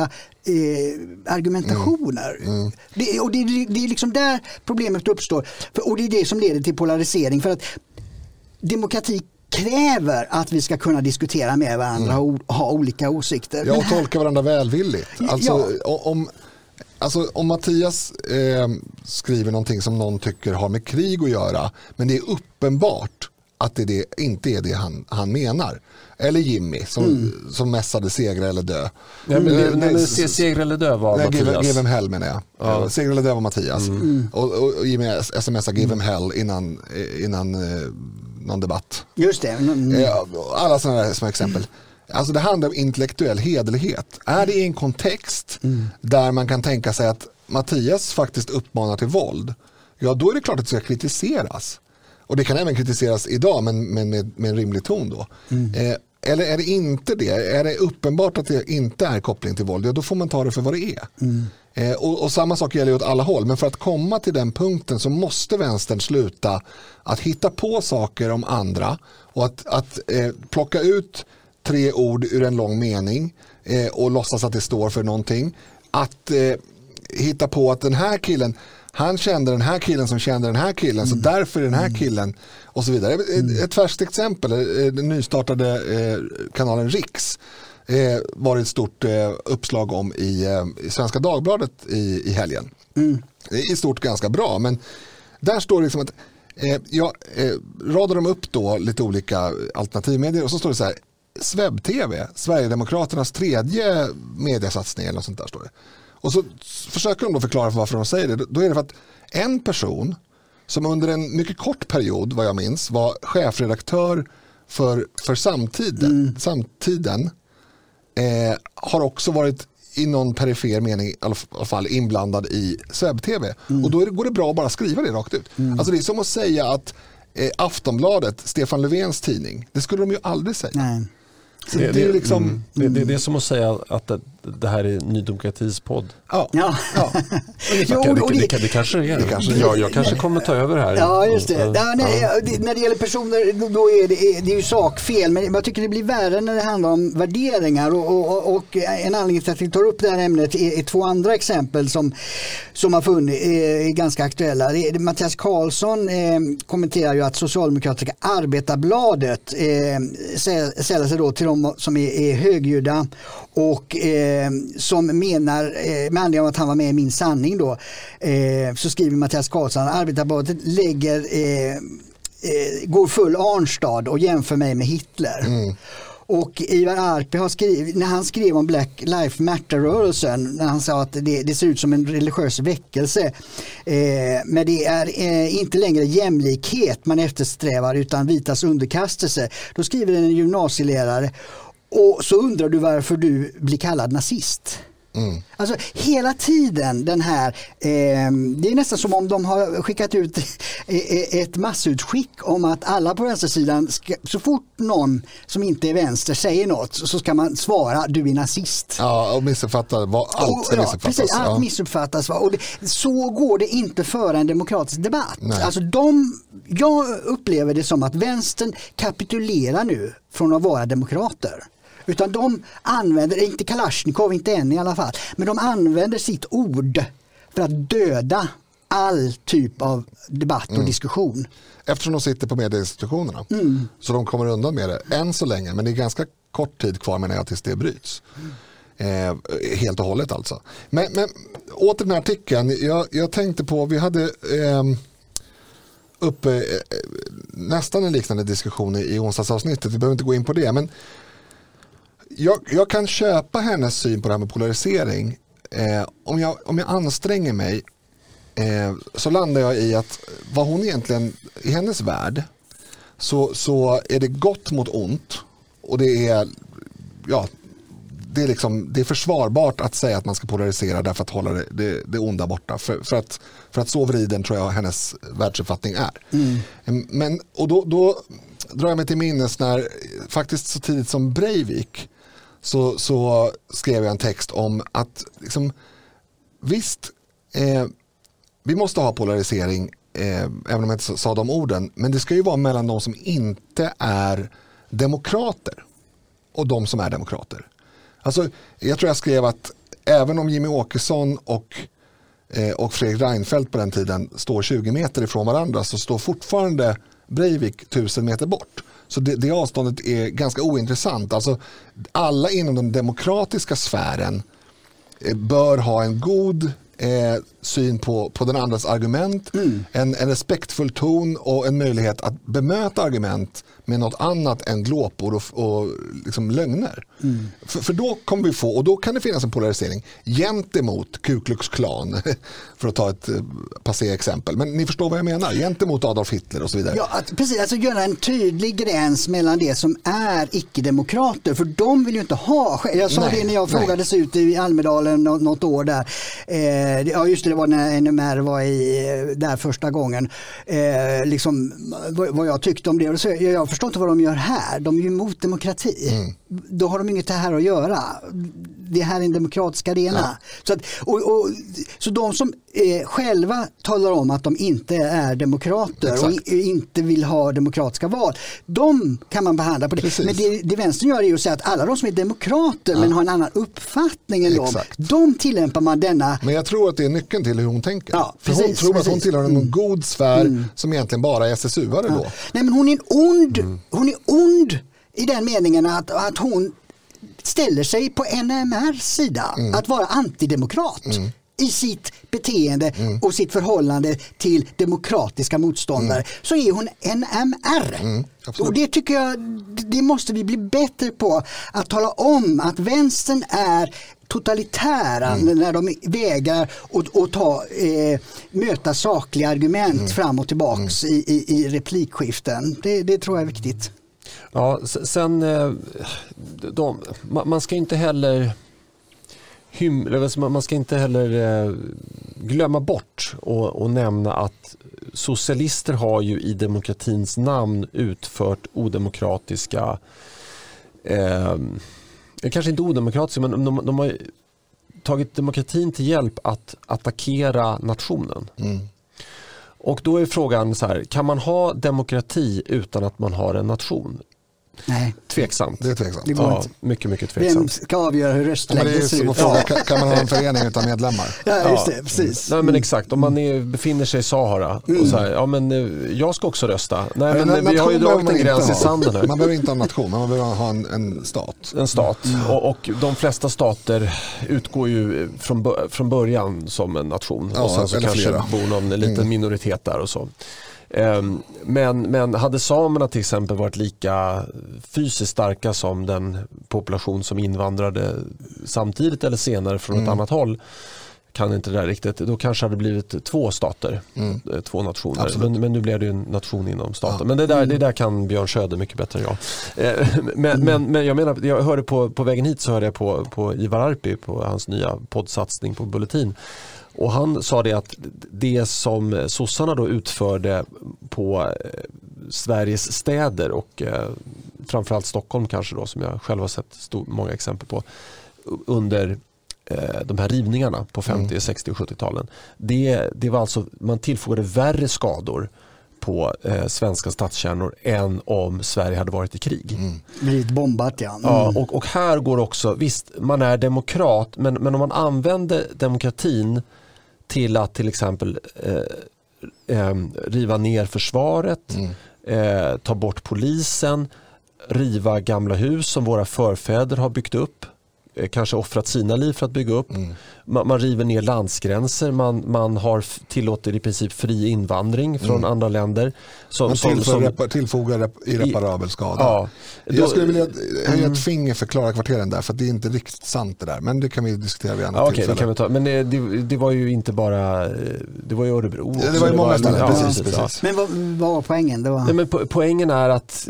eh, argumentationer. Mm. Mm. Det, och det, det är liksom där problemet uppstår, för, och det är det som leder till polarisering, för att demokrati kräver att vi ska kunna diskutera med varandra mm. och ha olika åsikter. Ja, och här... tolka varandra välvilligt. Alltså, ja. om, alltså, om Mattias eh, skriver någonting som någon tycker har med krig att göra, men det är uppenbart att det, det inte är det han, han menar. Eller Jimmy som, mm. som mässade segra eller dö. Ja, men det, nej, nej, segra eller dö var nej, Mattias. Give, give him hell menar jag. Ja. Segra eller dö var Mattias. Mm. Och, och, och Jimmy smsade give him hell innan, innan eh, någon debatt. Just det. Mm. Alla sådana där små exempel. Alltså det handlar om intellektuell hederlighet. Är det i en kontext mm. där man kan tänka sig att Mattias faktiskt uppmanar till våld, ja då är det klart att det ska kritiseras. Och det kan även kritiseras idag, men, men med, med en rimlig ton då. Mm. Eh, eller är det inte det? Är det uppenbart att det inte är koppling till våld? Ja, då får man ta det för vad det är. Mm. Eh, och, och samma sak gäller ju åt alla håll. Men för att komma till den punkten så måste vänstern sluta att hitta på saker om andra. Och att, att eh, plocka ut tre ord ur en lång mening eh, och låtsas att det står för någonting. Att eh, hitta på att den här killen... Han kände den här killen som kände den här killen, mm. så därför är den här killen och så vidare. Mm. Ett färskt exempel, den nystartade eh, kanalen Riks eh, var ett stort eh, uppslag om i, eh, i Svenska Dagbladet i, i helgen. Mm. I stort ganska bra, men där står det liksom att eh, jag eh, radar de upp då lite olika alternativmedier och så står det så här: Sveb-T V, Sverigedemokraternas tredje mediesatsning eller något sånt där står det. Och så försöker de då förklara för varför de säger det. Då är det för att en person som under en mycket kort period, vad jag minns, var chefredaktör för, för samtiden, mm. samtiden eh, har också varit i någon perifer mening i alla fall inblandad i Sveb-T V. Mm. Och då är det, går det bra att bara skriva det rakt ut. Mm. Alltså det är som att säga att eh, Aftonbladet, Stefan Löfvens tidning, det skulle de ju aldrig säga. Nej. Så det, det, är liksom, mm, det, det, det är som att säga att det, det här är Ny Demokratis podd. Ja. Ja. Ja. Ungefär, jo, det, det, det, det kanske är. Det kanske är. Jag, jag kanske kommer ta över här. Ja, just det. Ja, nej, ja. Det, när det gäller personer då är det, det är ju sakfel. Men jag tycker det blir värre när det handlar om värderingar. Och, och, och en anledning till att vi tar upp det här ämnet är, är två andra exempel som, som har funnits, är ganska aktuella. Det är, Mattias Karlsson eh, kommenterar ju att Socialdemokratiska Arbetarbladet eh, säljer sig då till de som är, är högljudda och eh, som menar, eh, med anledning av att han var med i Min sanning då, eh, så skriver Mattias Karlsson: Arbetarbladet lägger eh, eh, går full Arnstad och jämför mig med Hitler. Mm. Och Ivar Arpi har skrivit, när han skrev om Black Lives Matter-rörelsen, när han sa att det, det ser ut som en religiös väckelse, eh, men det är eh, inte längre jämlikhet man eftersträvar utan vitas underkastelse. Då skriver en gymnasielärare: och så undrar du varför du blir kallad nazist. Mm. Alltså hela tiden den här, eh, det är nästan som om de har skickat ut ett massutskick om att alla på vänstersidan, ska, så fort någon som inte är vänster säger något så ska man svara du är nazist. Ja, och missuppfatta, allt ska ja, missuppfattas. Precis, allt ja. missuppfattas. Och det, så går det inte föra en demokratisk debatt. Nej. Alltså de, jag upplever det som att vänstern kapitulerar nu från att vara demokrater. Utan de använder, inte Kalashnikov, inte än i alla fall, men de använder sitt ord för att döda all typ av debatt och mm. diskussion. Eftersom de sitter på medieinstitutionerna. Mm. Så de kommer undan med det än så länge, men det är ganska kort tid kvar menar jag tills det bryts. Mm. Eh, helt och hållet alltså. Men, men åter den här artikeln, jag, jag tänkte på, vi hade eh, uppe eh, nästan en liknande diskussion i, i onsdagsavsnittet, vi behöver inte gå in på det, men Jag, jag kan köpa hennes syn på det här med polarisering. Eh, om, jag, om jag anstränger mig eh, så landar jag i att vad hon egentligen, i hennes värld så, så är det gott mot ont och det är, ja, det är, liksom, det är försvarbart att säga att man ska polarisera därför att hålla det, det, det onda borta. För, för, att, för att så vriden tror jag hennes världsuppfattning är. Mm. Men, och då, då drar jag mig till minnes när faktiskt så tidigt som Breivik Så, så skrev jag en text om att liksom, visst, eh, vi måste ha polarisering, eh, även om jag inte sa de orden, men det ska ju vara mellan de som inte är demokrater och de som är demokrater. Alltså, jag tror jag skrev att även om Jimmy Åkesson och, eh, och Fredrik Reinfeldt på den tiden står tjugo meter ifrån varandra så står fortfarande Breivik tusen meter bort. Så det, det avståndet är ganska ointressant. Alltså, alla inom den demokratiska sfären eh, bör ha en god eh, syn på, på den andras argument, mm. en, en respektfull ton och en möjlighet att bemöta argument med något annat än glåpor och, och liksom lögner. Mm. För, för då kommer vi få, och då kan det finnas en polarisering gentemot Ku Klux Klan, för att ta ett eh, passé exempel. Men ni förstår vad jag menar, gentemot Adolf Hitler och så vidare. Ja, att, precis, alltså göra en tydlig gräns mellan det som är icke-demokrater, för de vill ju inte ha, jag sa nej, det när jag nej. frågades ut i Almedalen något, något år där, eh, ja just det, det var när N M R var i, där första gången, eh, liksom vad, vad jag tyckte om det, och så, jag, jag förstår inte vad de gör här, de är ju emot demokrati. Mm. Då har de inget här att göra. Det här är en demokratisk arena. Ja. Så, att, och, och, så de som eh, själva talar om att de inte är demokrater Exakt. och i, inte vill ha demokratiska val, de kan man behandla på det. Precis. Men det, det vänstern gör är ju att säga att alla de som är demokrater ja. men har en annan uppfattning än Exakt. dem, de tillämpar man denna... Men jag tror att det är nyckeln till hur hon tänker. Ja, För precis, hon tror precis. att hon tillhör en mm. god sfär mm. som egentligen bara är S S U-are ja. då. Nej, men hon är ond. Mm. Hon är ond i den meningen att, att hon ställer sig på N M R:s sida mm. att vara antidemokrat mm. i sitt beteende mm. och sitt förhållande till demokratiska motståndare. Mm. Så är hon N M R. Mm, och det tycker jag, det måste vi bli bättre på, att tala om att vänstern är totalitära mm. när de vägar och, och ta, eh, möta sakliga argument mm. fram och tillbaks mm. i, i, i replikskiften. Det, det tror jag är viktigt. Ja, sen de, man ska inte heller hymla, man ska inte heller glömma bort och, och nämna att socialister har ju i demokratins namn utfört odemokratiska eh, kanske inte odemokratiska, men de, de har tagit demokratin till hjälp att attackera nationen. Mm. Och då är frågan så här, kan man ha demokrati utan att man har en nation? Nej. Tveksamt. Det är tveksamt. Det ja, mycket, mycket tveksamt. Vem ska avgöra hur röstläget ser ut? Fråga, kan, kan man ha en förening utan medlemmar? Ja, just det, precis. Nej, men exakt. Om man är, befinner sig i Sahara mm. och så här, ja men jag ska också rösta. Nej, men, men vi har ju dragit en gräns i sanden här. Man behöver inte ha en nation, man behöver ha en, en stat. En stat. Mm. Och, och de flesta stater utgår ju från, från början som en nation. Ja, och sen så kanske flera. bor någon liten mm. minoritet där och så. Men, men hade samerna till exempel varit lika fysiskt starka som den population som invandrade samtidigt eller senare från mm. ett annat håll, kan inte det där riktigt. Då kanske hade blivit två stater, mm. två nationer. Men, men nu blev det ju en nation inom staten. Ja. Men det där, mm. det där kan Björn Söder mycket bättre än jag. Men, mm. men, men jag menar, jag hörde på, på vägen hit så hörde jag på, på Ivar Arpi på hans nya poddsatsning på Bulletin. Och han sa det att det som sossarna då utförde på Sveriges städer och eh, framförallt Stockholm kanske då, som jag själv har sett stor, många exempel på under eh, de här rivningarna på femtio-, sextio- och sjuttio-talen. Det, det var alltså, man tillfogade värre skador på eh, svenska stadskärnor än om Sverige hade varit i krig. Mm. Blivit bombat, ja. Mm. Ja, och, och här går också, visst man är demokrat, men, men om man använder demokratin till att till exempel eh, eh, riva ner försvaret, mm. eh, ta bort polisen, riva gamla hus som våra förfäder har byggt upp, eh, kanske offrat sina liv för att bygga upp. Mm. Man, man river ner landsgränser, man, man har tillåter i princip fri invandring från mm. andra länder. Som, man tillför, som, som, tillfogar rep, irreparabel skada. Ja, då, jag skulle vilja höja mm. ett finger för Klara kvarteren där, för att det är inte riktigt sant det där. Men det kan vi diskutera vid annat ja, tillfälle. Okay, det kan vi ta. Men det, det, det var ju inte bara, det var ju Örebro också. Ja, det var ju många ställen, ja, precis. precis, precis. Ja. Men vad, vad var poängen? Det var... Nej, men po- poängen är att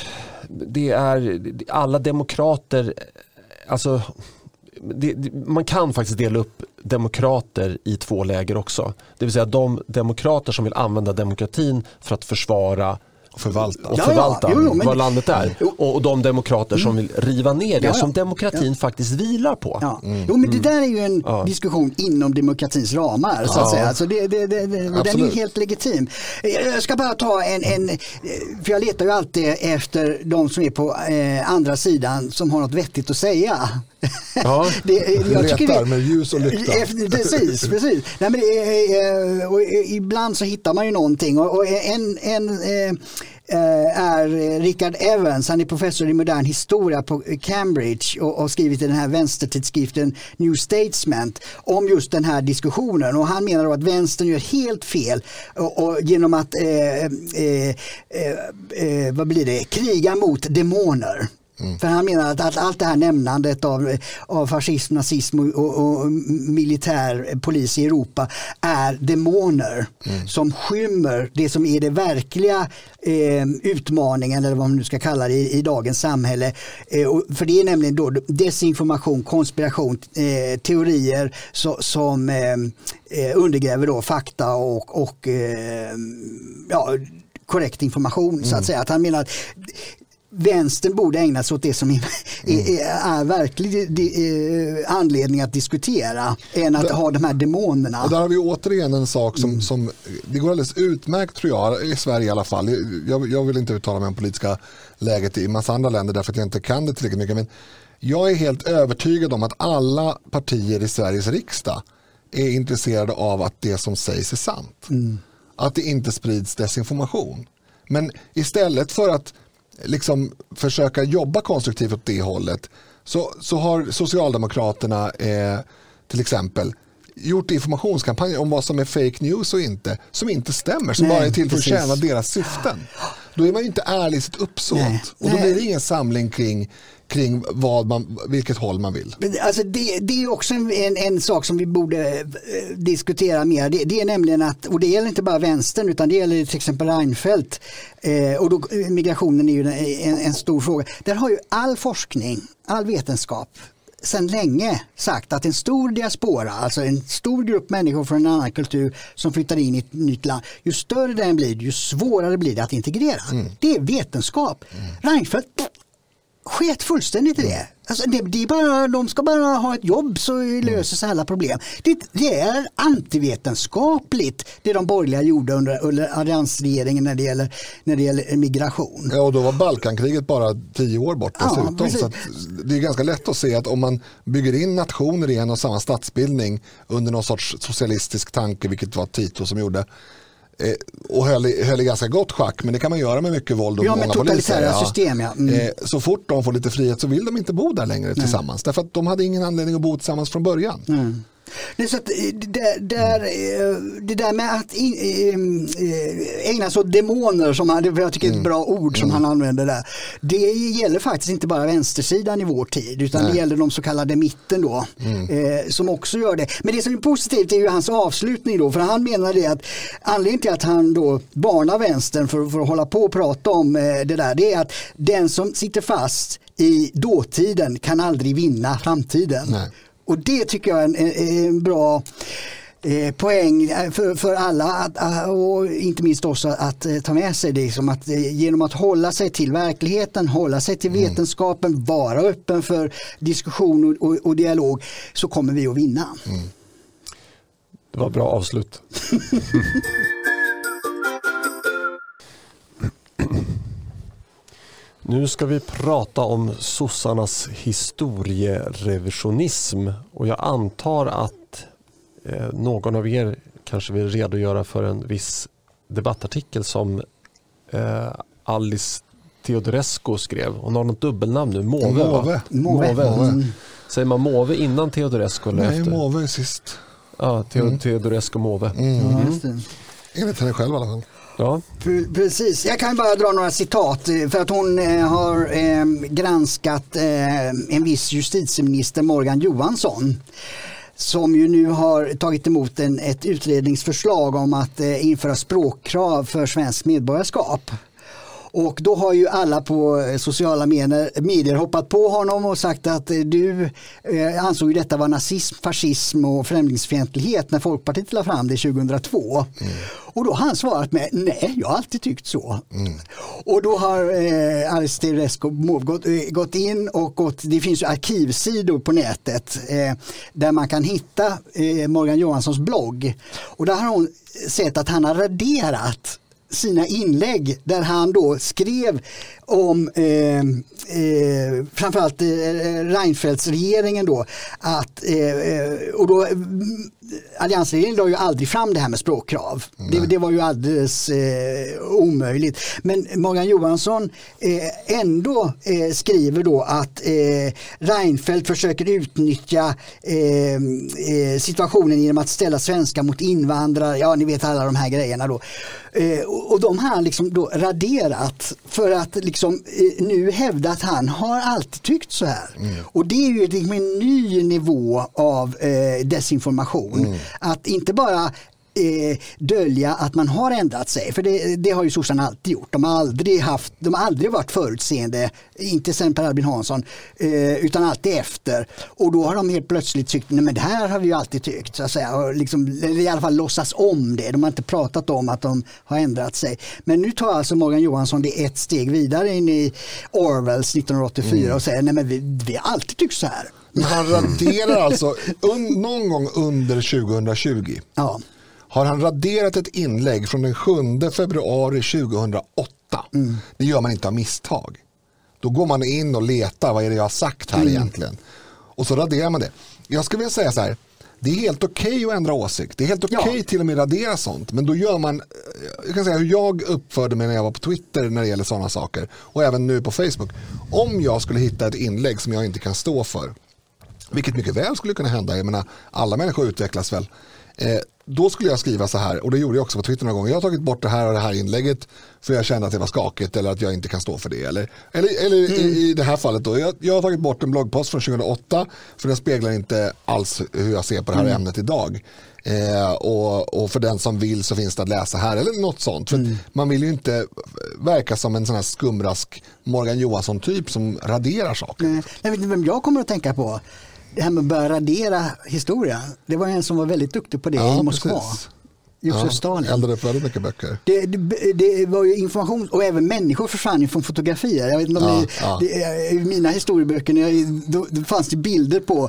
det är alla demokrater, alltså det, det, man kan faktiskt dela upp demokrater i två läger också. Det vill säga de demokrater som vill använda demokratin för att försvara och förvalta, och ja, förvalta ja, jo, jo, men... vad landet är. Och, och de demokrater mm. som vill riva ner det ja, ja. som demokratin ja. faktiskt vilar på. Ja. Mm. Jo, men det där är ju en mm. diskussion inom demokratins ramar så att ja. säga. Alltså det, det, det, det, den är ju helt legitim. Jag ska bara ta en, en, för jag letar ju alltid efter de som är på eh, andra sidan som har något vettigt att säga. Ja. det, jag letar det, med ljus och lykta. Precis, precis. Nej, men det, och ibland så hittar man ju någonting och, och en, en eh, är Richard Evans, han är professor i modern historia på Cambridge och har skrivit i den här vänstertidskriften New Statesman om just den här diskussionen, och han menar då att vänstern gör helt fel och, och genom att eh, eh, eh, vad blir det? kriga mot demoner. Mm. För han menar att, att allt det här nämnandet av, av fascism, nazism och, och, och militär polis i Europa är demoner mm. som skymmer det som är det verkliga eh, utmaningen, eller vad man nu ska kalla det, i, i dagens samhälle. Eh, och, för det är nämligen då desinformation, konspiration, eh, teorier så, som eh, undergräver då fakta och, och eh, ja, korrekt information mm. så att säga. Att han menar att vänstern borde ägna sig åt det som är, mm. är, är verklig är, anledning att diskutera än att där, ha de här demonerna. Och där har vi återigen en sak som, mm. som det går alldeles utmärkt tror jag, i Sverige i alla fall. Jag, jag vill inte uttala mig om politiska läget i en massa andra länder därför att jag inte kan det tillräckligt mycket, men jag är helt övertygad om att alla partier i Sveriges riksdag är intresserade av att det som sägs är sant. Mm. Att det inte sprids desinformation. Men istället för att liksom försöka jobba konstruktivt åt det hållet så, så har Socialdemokraterna eh, till exempel gjort informationskampanjer om vad som är fake news och inte, som inte stämmer, som Nej, bara är till för att tjäna deras syften. Då är man ju inte ärlig i sitt uppsåt. Nej, och då nej. blir det ingen samling kring, kring vad man, vilket håll man vill. Alltså det, det är också en, en, en sak som vi borde eh, diskutera mer. Det, det är nämligen att, och det gäller inte bara vänstern utan det gäller till exempel Reinfeldt. Eh, och då, migrationen är ju en, en stor fråga. Där har ju all forskning, all vetenskap sedan länge sagt att en stor diaspora, alltså en stor grupp människor från en annan kultur som flyttar in i ett nytt land, ju större den blir, ju svårare blir det att integrera. Mm. Det är vetenskap. Mm. Reinfeldt sket fullständigt i det. Mm. Alltså det, det är bara, de ska bara ha ett jobb så löser sig alla problem. Det, det är antivetenskapligt det de borgerliga gjorde under, under alliansregeringen när det gäller, när det gäller migration. Ja, och då var Balkankriget bara tio år bort dessutom. Ja, så att det är ganska lätt att se att om man bygger in nationer i en och samma statsbildning under någon sorts socialistisk tanke, vilket var Tito som gjorde, och höll i, höll i ganska gott schack, men det kan man göra med mycket våld och ja, många poliser. Ja. System, ja. Mm. Så fort de får lite frihet så vill de inte bo där längre Nej. tillsammans, därför att de hade ingen anledning att bo tillsammans från början. Mm. Det, så att, det, där, det där med att in, ägna sig åt demoner, som han, jag tycker är ett bra ord som mm. han använder där, det gäller faktiskt inte bara vänstersidan i vår tid, utan Nej. det gäller de så kallade mitten då, mm. eh, som också gör det. Men det som är positivt är ju hans avslutning då, för han menar det att anledningen till att han då varnar vänstern för, för att hålla på och prata om eh, det där, det är att den som sitter fast i dåtiden kan aldrig vinna framtiden. Nej. Och det tycker jag är en, en bra eh, poäng för, för alla att, och inte minst också att, att ta med sig det, som att genom att hålla sig till verkligheten, hålla sig till vetenskapen, mm. vara öppen för diskussion och, och, och dialog, så kommer vi att vinna. Mm. Det var bra avslut. Nu ska vi prata om sossarnas historierevisionism, och jag antar att eh, någon av er kanske vill redogöra för en viss debattartikel som eh, Alice Teodorescu skrev. Hon har något dubbelnamn nu, Måwe. Måwe. Måwe. Måwe. Mm. Säger man Måwe innan Teodorescu eller Nej, efter? Nej, Måwe är sist. Ja, Te- mm. Teodorescu Måwe. Mm. Mm. Mm. Enligt henne själv i alla fall. Ja. Precis, jag kan bara dra några citat för att hon eh, har eh, granskat eh, en viss justitieminister, Morgan Johansson, som ju nu har tagit emot en, ett utredningsförslag om att eh, införa språkkrav för svensk medborgarskap. Och då har ju alla på sociala medier hoppat på honom och sagt att du eh, ansåg ju detta var nazism, fascism och främlingsfientlighet när Folkpartiet la fram det tjugohundratvå. Mm. Och då har han svarat med, nej, jag har alltid tyckt så. Mm. Och då har eh, Alice Teodorescu gått, eh, gått in och gått, det finns ju arkivsidor på nätet eh, där man kan hitta eh, Morgan Johanssons blogg. Och där har hon sett att han har raderat sina inlägg där han då skrev om eh, eh, framförallt eh, Reinfeldts-regeringen då, att eh, och då alliansregeringen la ju aldrig fram det här med språkkrav. Det, det var ju alldeles eh, omöjligt. Men Morgan Johansson eh, ändå eh, skriver då att eh, Reinfeldt försöker utnyttja eh, eh, situationen genom att ställa svenskar mot invandrare. Ja, ni vet alla de här grejerna då. Eh, och, och de har han liksom då raderat för att liksom eh, nu hävda att han har alltid tyckt så här. Mm. Och det är ju liksom en ny nivå av eh, desinformation. Mm. Att inte bara eh, dölja att man har ändrat sig, för det, det har ju sossarna alltid gjort. De har aldrig haft, de har aldrig varit förutseende, inte sen Per Albin Hansson, eh, utan alltid efter. Och då har de helt plötsligt tyckt, nej men det här har vi ju alltid tyckt, så att säga, och liksom, eller i alla fall låtsas om det. De har inte pratat om att de har ändrat sig. Men nu tar alltså Morgan Johansson det ett steg vidare in i Orwells nittonhundraåttiofyra mm. och säger, nej men vi, vi har alltid tyckt så här. Men han raderar alltså un, någon gång under tjugohundratjugo. Ja. Har han raderat ett inlägg från den sjunde februari tjugohundraåtta. Mm. Det gör man inte av misstag. Då går man in och letar, vad är det jag har sagt här mm. egentligen? Och så raderar man det. Jag skulle vilja säga så här, det är helt okej okay att ändra åsikt. Det är helt okej okay ja. till och med att radera sånt. Men då gör man, jag kan säga hur jag uppförde mig när jag var på Twitter när det gäller sådana saker. Och även nu på Facebook. Om jag skulle hitta ett inlägg som jag inte kan stå för, vilket mycket väl skulle kunna hända, jag menar, alla människor utvecklas väl. Eh, då skulle jag skriva så här, och det gjorde jag också på Twitter några gånger. Jag har tagit bort det här och det här inlägget för jag kände att det var skakigt eller att jag inte kan stå för det. Eller, eller, eller mm. i, i det här fallet då, jag, jag har tagit bort en bloggpost från tjugohundraåtta för den speglar inte alls hur jag ser på det här mm. ämnet idag. Eh, och, och för den som vill så finns det att läsa här eller något sånt. För mm. man vill ju inte verka som en sån här skumrask Morgan Johansson-typ som raderar saker. Nej, jag vet inte vem jag kommer att tänka på. Det här med att börja radera historia. Det var en som var väldigt duktig på det ja, i Moskva. Precis. Josef ja, Stalin. Eldade upp väldigt mycket böcker. Det, det, det var ju information, och även människor försvann ju från fotografier. Jag vet inte om ja, ni, ja. Det, i mina historieböcker jag, då, då fanns det bilder på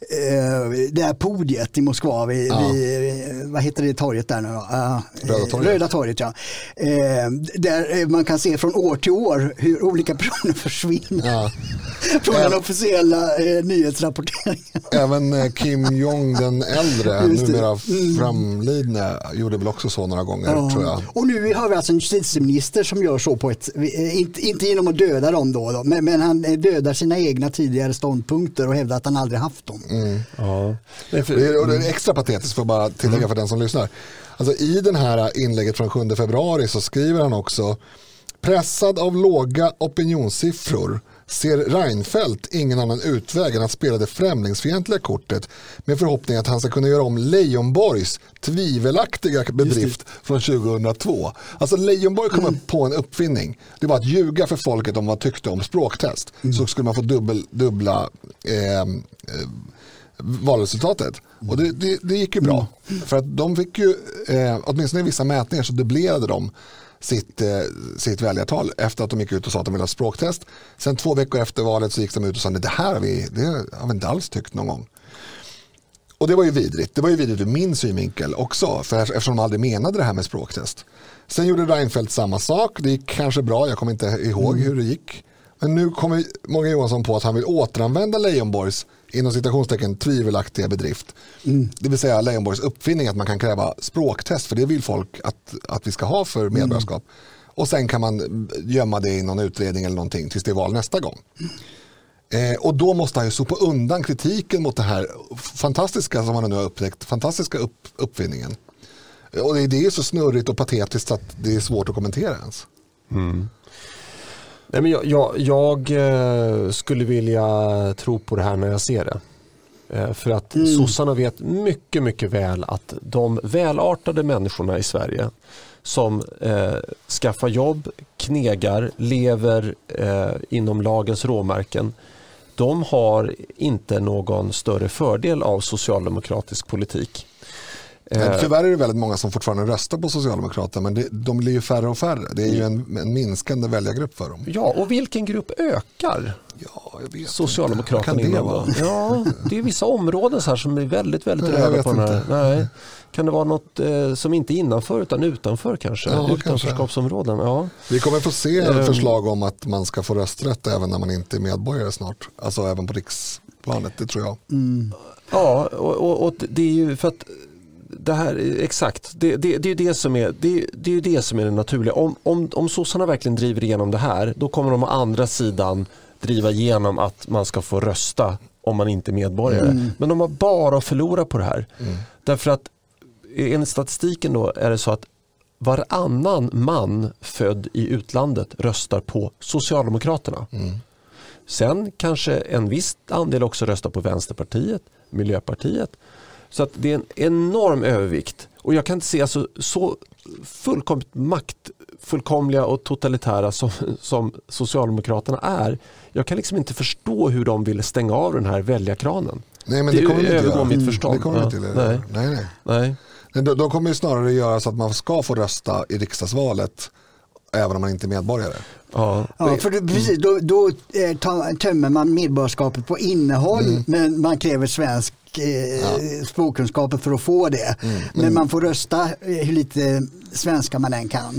eh, det här podiet i Moskva vid, ja. vid, vad heter det torget där nu då? Uh, Röda torget. Röda torget, ja. Eh, där man kan se från år till år hur olika personer försvinner ja. från den officiella eh, nyhetsrapporteringen. Även eh, Kim Jong den äldre, numera mm. framlidne, gjorde väl också så några gånger, ja. tror jag. Och nu har vi alltså en justitieminister som gör så på ett, inte, inte genom att döda dem då, då men, men han dödar sina egna tidigare ståndpunkter och hävdar att han aldrig haft dem. Mm. Ja. Det är, och det är extra patetiskt, för att bara tillägga mm. för den som lyssnar. Alltså, i den här inlägget från sjunde februari så skriver han också: pressad av låga opinionssiffror ser Reinfeldt ingen annan utväg än att spela det främlingsfientliga kortet med förhoppning att han ska kunna göra om Leijonborgs tvivelaktiga bedrift från tjugohundratvå. Alltså Leijonborg kom mm. upp på en uppfinning. Det var att ljuga för folket om vad tyckte om språktest. Mm. Så skulle man få dubbel, dubbla eh, eh, valresultatet. Mm. Och det, det, det gick ju bra. Mm. För att de fick ju, eh, åtminstone i vissa mätningar så dubblerade de sitt, eh, sitt väljartal efter att de gick ut och sa att de ville ha språktest. Sen två veckor efter valet så gick de ut och sa att det här har vi, det har vi inte alls tyckt någon gång. Och det var ju vidrigt. Det var ju vidrigt ur min synvinkel också, för eftersom de aldrig menade det här med språktest. Sen gjorde Reinfeldt samma sak. Det gick kanske bra, jag kommer inte ihåg mm. hur det gick. Men nu kommer Morgan Johansson på att han vill återanvända Leijonborgs inom citationstecken tvivelaktiga bedrift. Mm. Det vill säga Leijonborgs uppfinning att man kan kräva språktest, för det vill folk att, att vi ska ha för medborgarskap. Mm. Och sen kan man gömma det i någon utredning eller någonting tills det är val nästa gång. Mm. Eh, och då måste han ju sopa undan kritiken mot det här fantastiska som han nu har upptäckt, fantastiska upp, uppfinningen. Och det, det är så snurrigt och patetiskt att det är svårt att kommentera ens. Mm. Nej, men jag, jag, jag skulle vilja tro på det här när jag ser det. För att mm. sossarna vet mycket, mycket väl att de välartade människorna i Sverige som eh, skaffar jobb, knegar, lever eh, inom lagens råmärken, de har inte någon större fördel av socialdemokratisk politik. Men tyvärr är det väldigt många som fortfarande röstar på Socialdemokraterna, men det, de blir ju färre och färre. Det är ju en, en minskande väljargrupp för dem. Ja, och vilken grupp ökar? Ja, jag vet Socialdemokraterna inte. Kan det vara? Ja, det är vissa områden så här som är väldigt, väldigt röda på den här. Nej. Kan det vara något eh, som inte är innanför utan utanför kanske? Ja, utanförskapsområden, ja. Vi kommer få se um, förslag om att man ska få rösträtt även när man inte är medborgare snart. Alltså även på riksplanet, det tror jag. Mm. Ja, och, och, och det är ju för att det här, exakt, det, det, det är ju det som är det, det är ju det som är det naturliga. Om, om, om sossarna verkligen driver igenom det här, då kommer de å andra sidan driva igenom att man ska få rösta om man inte är medborgare. Mm. Men de har bara att förlora på det här. Mm. Därför att enligt statistiken då är det så att varannan man född i utlandet röstar på Socialdemokraterna. Mm. Sen kanske en viss andel också röstar på Vänsterpartiet, Miljöpartiet. Så att det är en enorm övervikt. Och jag kan inte se alltså, så fullkomligt maktfullkomliga och totalitära som, som Socialdemokraterna är. Jag kan liksom inte förstå hur de vill stänga av den här väljarkranen. Nej, men det, det kommer inte övergår mitt förstånd. Det kommer ja. inte till nej. Nej, nej. nej. De, de kommer ju snarare göra så att man ska få rösta i riksdagsvalet även om man inte är medborgare. Ja, ja för det, precis, då, då eh, tar, tömmer man medborgarskapet på innehåll, mm. men man kräver svensk eh, ja. språkkunskaper för att få det. Mm. Men mm. man får rösta eh, hur lite svenska man än kan.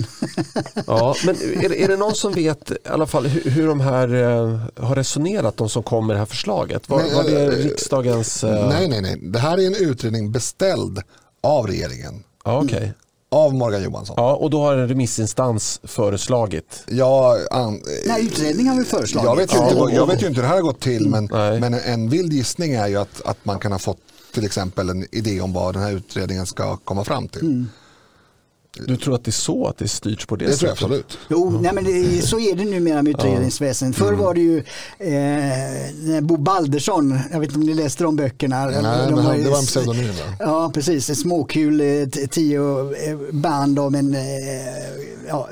Ja, men är, är det någon som vet i alla fall hur, hur de här eh, har resonerat, de som kommer med det här förslaget? Var, nej, var det riksdagens... Eh... Nej, nej, nej. Det här är en utredning beställd av regeringen. Ja, okej. Okay. Av Morgan Johansson. Ja, och då har en remissinstans föreslagit. Ja, an, Nej, utredningen har vi föreslagit. Jag vet ju ja, inte, och, jag vet ju inte hur det här har gått till, men, men en vild gissning är ju att, att man kan ha fått till exempel en idé om vad den här utredningen ska komma fram till. Mm. Du tror att det är så att det styrs på det, det sättet? Det tror jag absolut. Jo, nej, men det, så är det numera med utredningsväsen. Förr var det ju eh, Bo Baldersson, jag vet inte om ni läste de böckerna. Nej, de men var, det var en pseudonym. Ja, precis. En småkul eh, tio band om en... Eh, ja,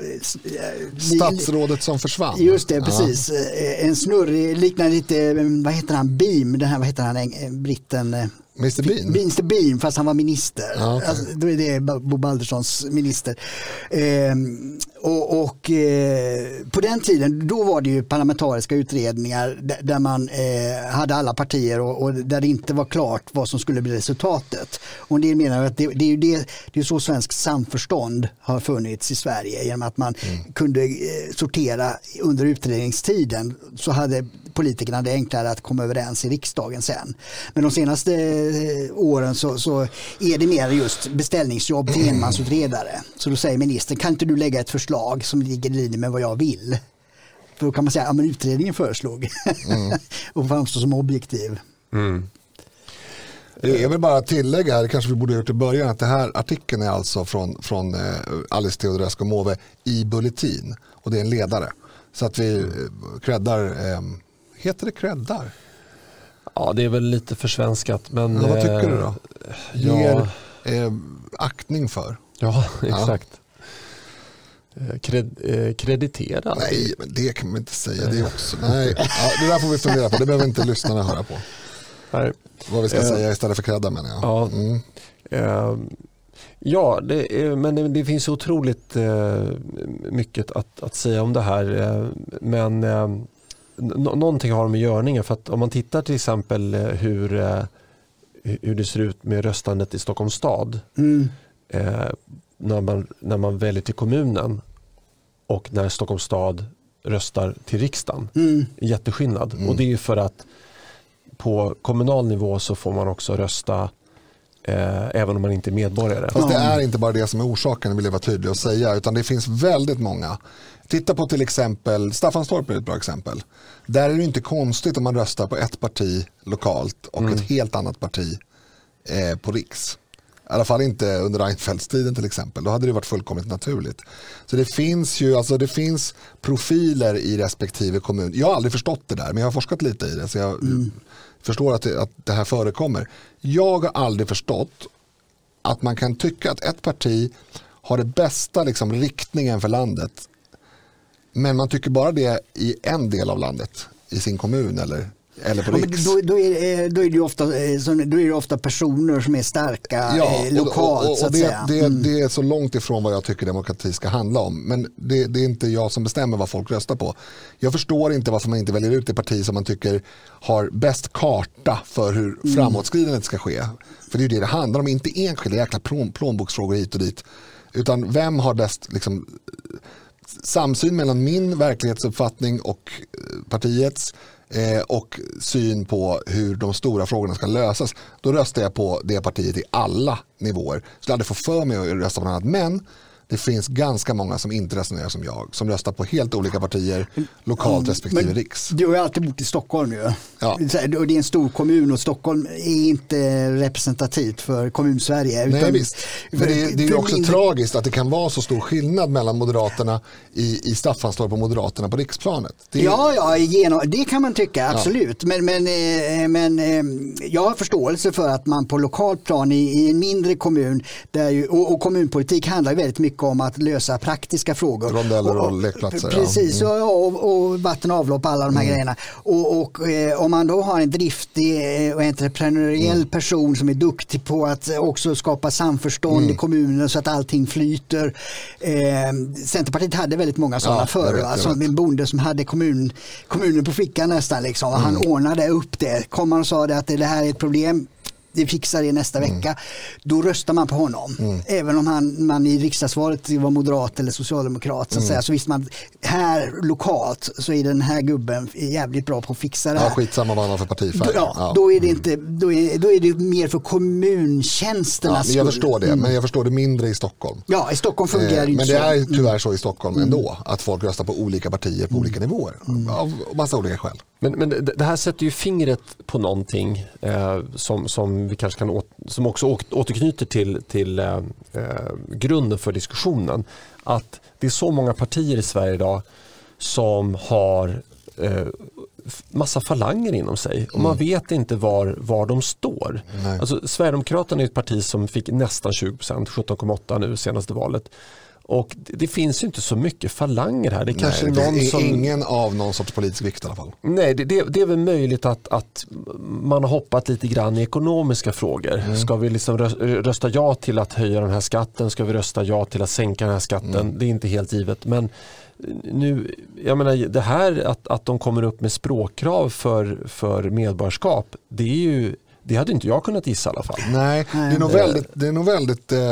Statsrådet som försvann. Just det, precis. Ja. En snurrig, liknar lite, vad heter han, Beam, den här, vad heter han, britten... mister Bean? mister Bean, fast han var minister. Ja, okay. Alltså, då är det Bo Balderssons minister. Eh, och och eh, på den tiden, då var det ju parlamentariska utredningar där, där man eh, hade alla partier och, och där det inte var klart vad som skulle bli resultatet. Och det menar att det, det är ju det, det är så svensk samförstånd har funnits i Sverige, genom att man mm. kunde eh, sortera under utredningstiden, så hade politikerna det är enklare att komma överens i riksdagen sen. Men de senaste åren så, så är det mer just beställningsjobb till enmansutredare. Så då säger ministern, kan inte du lägga ett förslag som ligger i linje med vad jag vill? För då kan man säga, ja men utredningen föreslog. Mm. Och framstår som objektiv. Mm. Det är väl bara att tillägga här, det kanske vi borde ha gjort i början, att det här artikeln är alltså från, från eh, Alice Teodorescu Måwe i Bulletin. Och det är en ledare. Så att vi creddar, eh, heter det creddar? Ja, det är väl lite försvenskat. Men, ja, vad tycker du då? Ger ja, eh, aktning för. Ja, exakt. Ja. Kred, eh, kreditera. Nej, men det kan man inte säga. Det också. Nej, ja, det där får vi fundera på. Det behöver inte lyssnarna höra på. Nej. Vad vi ska eh, säga istället för credda, menar jag. Ja, mm. eh, ja det, men det, det finns otroligt eh, mycket att, att säga om det här. Eh, men eh, n- någonting har med görningen. För att om man tittar till exempel hur, eh, hur det ser ut med röstandet i Stockholms stad. Mm. Eh, när, man, när man väljer till kommunen och när Stockholms stad röstar till riksdagen. Mm. Jätteskillnad. Mm. Och det är ju för att på kommunal nivå så får man också rösta eh, även om man inte är medborgare. Fast det är inte bara det som är orsaken, vill jag vara tydlig och säga, utan det finns väldigt många. Titta på till exempel, Staffanstorp är ett bra exempel. Där är det inte konstigt om man röstar på ett parti lokalt och mm. ett helt annat parti eh, på riks. I alla fall inte under Reinfeldtstiden till exempel. Då hade det varit fullkomligt naturligt. Så det finns ju, alltså det finns profiler i respektive kommun. Jag har aldrig förstått det där, men jag har forskat lite i det. Så jag mm. förstår att det, att det här förekommer. Jag har aldrig förstått att man kan tycka att ett parti har det bästa liksom, riktningen för landet. Men man tycker bara det i en del av landet. I sin kommun eller Eller på ja, men då, då, är, då, är det ju ofta, då är det ofta personer som är starka ja, eh, lokalt. och, och, och så att det, säga. Det, Mm. det är så långt ifrån vad jag tycker demokrati ska handla om. Men det, det är inte jag som bestämmer vad folk röstar på. Jag förstår inte varför man inte väljer ut det parti som man tycker har bäst karta för hur mm. framåtskridandet ska ske. För det är ju det det handlar om, inte enskilda jäkla plån, plånboksfrågor hit och dit. Utan vem har bäst liksom, samsyn mellan min verklighetsuppfattning och partiets eh, och syn på hur de stora frågorna ska lösas. Då röstar jag på det partiet i alla nivåer. Så jag hade fått för mig att rösta på något annat. Men det finns ganska många som inte resonerar som jag. Som röstar på helt olika partier lokalt respektive Men riks. Du har ju alltid bott i Stockholm ju. Ja. Det är en stor kommun och Stockholm är inte representativt för kommun-Sverige. Nej utan visst. Men det, är- det är ju också mindre- tragiskt att det kan vara så stor skillnad mellan Moderaterna i, i Staffanstorp och Moderaterna på riksplanet. Det är, Ja, ja genom, det kan man tycka, absolut. Men, men, eh, men eh, jag har förståelse för att man på lokalt plan i, i en mindre kommun, där ju, och, och kommunpolitik handlar ju väldigt mycket om att lösa praktiska frågor. Rondeller och och, lekplatser, Precis, ja. mm. och, och, och vatten och avlopp, alla de här mm. grejerna. Och, och eh, om man då har en driftig och entreprenöriell mm. person som är duktig på att också skapa samförstånd mm. i kommunen så att allting flyter. Eh, Centerpartiet hade väldigt många sådana Ja, förr. vet, Alltså vet. en bonde som hade kommun, kommunen på fickan nästan. Liksom. Och Mm. han ordnade upp det. Kom man och sa det att det här är ett problem, det fixar det nästa mm. vecka. Då röstar man på honom. Mm. Även om han, man i riksdagsvalet var moderat eller socialdemokrat. Så, att Mm. säga. Så visst man, här lokalt så är den här gubben jävligt bra på att fixa det här. Ja, skitsamma vad han har för partifärg. Då, ja, då är det inte, då är, då är det mer för kommuntjänsternas Ja, jag skull. förstår det, Mm. men jag förstår det mindre i Stockholm. Ja, i Stockholm fungerar det Eh, inte men så. det är Mm. tyvärr så i Stockholm ändå, att folk röstar på olika partier på olika nivåer. Av massa olika skäl. Men, men det det här sätter ju fingret på någonting eh, som, som vi kanske kan åt, som också å, återknyter till, till eh, eh, grunden för diskussionen. Att det är så många partier i Sverige idag som har eh, massa falanger inom sig och man Mm. vet inte var, var de står. Nej. Alltså, Sverigedemokraterna är ett parti som fick nästan tjugo procent, sjutton komma åtta nu senaste valet. Och det, det finns ju inte så mycket falanger här. Det är kanske Nej, det någon är som... ingen av någon sorts politisk vikt i alla fall. Nej, det, det, det är väl möjligt att, att man har hoppat lite grann i ekonomiska frågor. Mm. Ska vi liksom rösta ja till att höja den här skatten? Ska vi rösta ja till att sänka den här skatten? Mm. Det är inte helt givet. Men nu, jag menar, det här att, att de kommer upp med språkkrav för, för medborgarskap, det är ju... Det hade inte jag kunnat gissa i alla fall. Nej, det är nog väldigt, det är nog väldigt eh,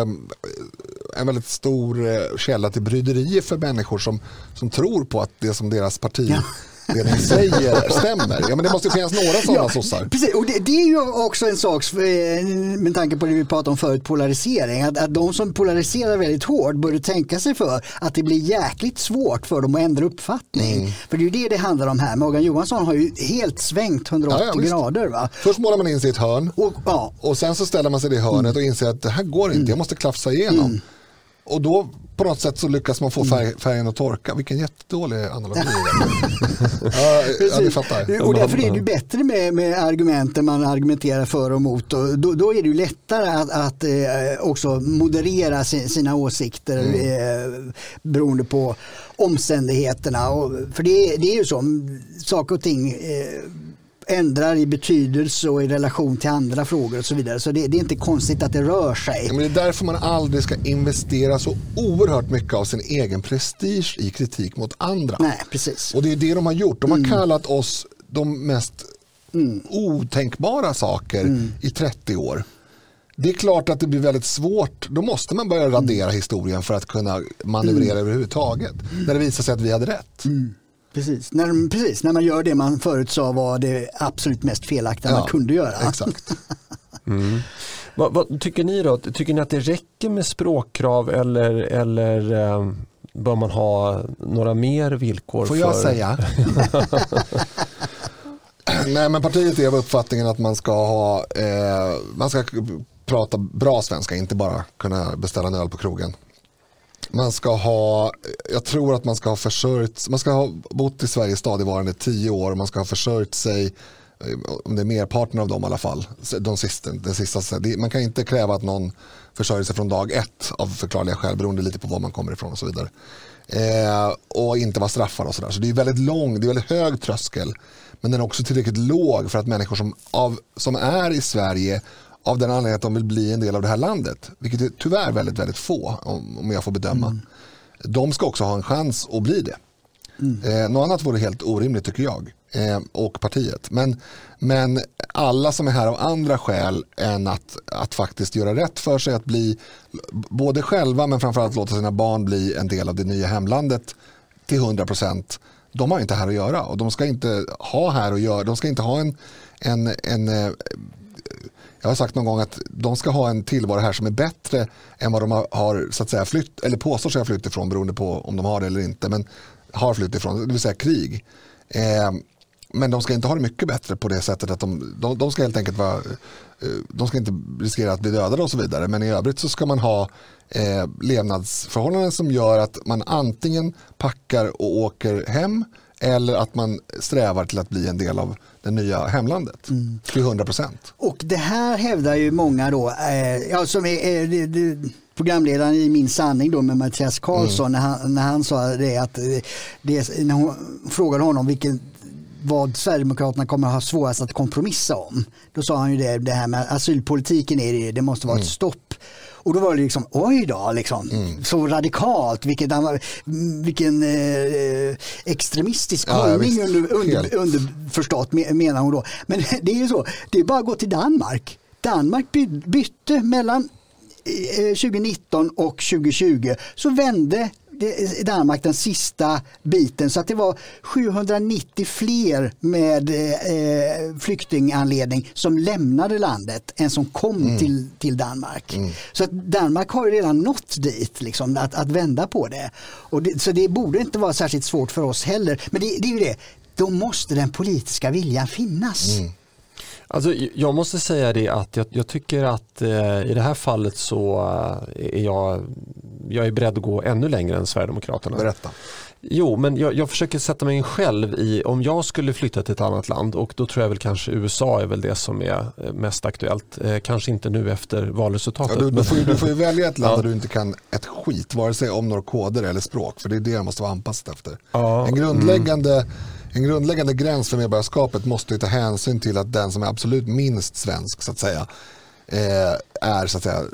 en väldigt stor eh, källa till bryderier för människor som, som tror på att det som deras parti Ja. det ni säger stämmer. Ja, men det måste finnas några sådana ja, sossar. Precis, och det, det är ju också en sak med tanke på det vi pratade om förut, polarisering. Att, att de som polariserar väldigt hårt borde tänka sig för att det blir jäkligt svårt för dem att ändra uppfattning. Mm. För det är ju det det handlar om här. Morgan Johansson har ju helt svängt hundraåttio ja, ja, grader. Va? Först målar man in sig i ett hörn och, ja. och sen så ställer man sig i det hörnet mm. och inser att det här går inte, jag måste klafsa igenom. Mm. Och då på något sätt så lyckas man få färg, färgen att torka. Vilken jättedålig analogi. ja, ja, det fattar. Och därför är det bättre med, med argumenten man argumenterar för och emot. Och då, då är det ju lättare att, att eh, också moderera sin, sina åsikter mm. eh, beroende på omständigheterna. Och, för det, det är ju så, saker och ting eh, ändrar i betydelse och i relation till andra frågor och så vidare. Så det, det är inte konstigt att det rör sig. Ja, men det är därför man aldrig ska investera så oerhört mycket av sin egen prestige i kritik mot andra. Nej, precis. Och det är det de har gjort. De har mm. kallat oss de mest mm. otänkbara saker mm. i trettio år. Det är klart att det blir väldigt svårt. Då måste man börja radera mm. historien för att kunna manövrera mm. överhuvudtaget. Mm. När det visar sig att vi hade rätt. Mm. Precis. När, precis, när man gör det man förut sa var det absolut mest felaktiga ja, man kunde göra. Exakt. mm. vad, vad tycker ni då? Tycker ni att det räcker med språkkrav eller, eller eh, bör man ha några mer villkor? Får för... jag säga? Nej, men partiet är av uppfattningen att man ska ha eh, man ska prata bra svenska, inte bara kunna beställa en öl på krogen. Man ska ha, jag tror att man ska ha försörjt, man ska ha bott i Sverige stadigvarande tio år och man ska ha försörjt sig, om det är merparten av dem i alla fall, de sista, den sista, man kan inte kräva att någon försörjer sig från dag ett av förklarliga skäl, beroende lite på var man kommer ifrån och så vidare. Eh, och inte vara straffad och sådär. Så det är väldigt lång, det är väldigt hög tröskel, men den är också tillräckligt låg för att människor som, av, som är i Sverige av den anledningen att de vill bli en del av det här landet, vilket är tyvärr väldigt, väldigt få om, om jag får bedöma. Mm. De ska också ha en chans att bli det. Mm. Eh, något annat vore helt orimligt tycker jag eh, och partiet. Men, men alla som är här av andra skäl än att, att faktiskt göra rätt för sig, att bli både själva men framförallt låta sina barn bli en del av det nya hemlandet till hundra procent. De har inte här att göra och de ska inte ha här att göra. De ska inte ha en, en, en, en jag har sagt någon gång att de ska ha en tillvaro här som är bättre än vad de har så att säga flytt, eller påstår sig ha flytt ifrån beroende på om de har det eller inte, men har flytt ifrån, det vill säga krig. Eh, men de ska inte ha det mycket bättre på det sättet att de, de, de ska helt enkelt vara, de ska inte riskera att bli dödade och så vidare, men i övrigt så ska man ha eh, levnadsförhållanden som gör att man antingen packar och åker hem eller att man strävar till att bli en del av det nya hemlandet mm. till hundra procent. Och det här hävdar ju många då, eh, ja, som är, är det, det, programledaren i Min sanning då med Mattias Karlsson mm. när, han, när han sa det att det, när hon frågade honom vilken vad Sverigedemokraterna kommer att ha svårast att kompromissa om. Då sa han ju det, det här med asylpolitiken är det, det måste vara mm. ett stopp. Och då var det liksom, oj då, liksom, mm. så radikalt, vilket, vilken eh, extremistisk ja, hållning ja, under, under, underförstått menar hon då. Men det är ju så, det är bara att gå till Danmark. Danmark by, bytte mellan eh, tjugonitton och tjugohundratjugo, så vände Danmark den sista biten så att det var sjuhundranittio fler med eh, flyktinganledning som lämnade landet än som kom mm. till, till Danmark. Mm. Så att Danmark har ju redan nått dit liksom, att, att vända på det. Och det. Så det borde inte vara särskilt svårt för oss heller. Men det, det är ju det, då måste den politiska viljan finnas. Mm. Alltså, jag måste säga det att jag, jag tycker att eh, i det här fallet så eh, är jag, jag är beredd att gå ännu längre än Sverigedemokraterna. Berätta. Jo, men jag, jag försöker sätta mig in själv i om jag skulle flytta till ett annat land, och då tror jag väl kanske U S A är väl det som är mest aktuellt. Eh, kanske inte nu efter valresultatet. Ja, du, du, får ju, du får ju välja ett land ja. där du inte kan ett skit, vare sig om några koder eller språk, för det är det man måste vara anpassat efter. Ja. En grundläggande mm. En grundläggande gräns för medborgarskapet måste ju ta hänsyn till att den som är absolut minst svensk så att säga eh, är så att säga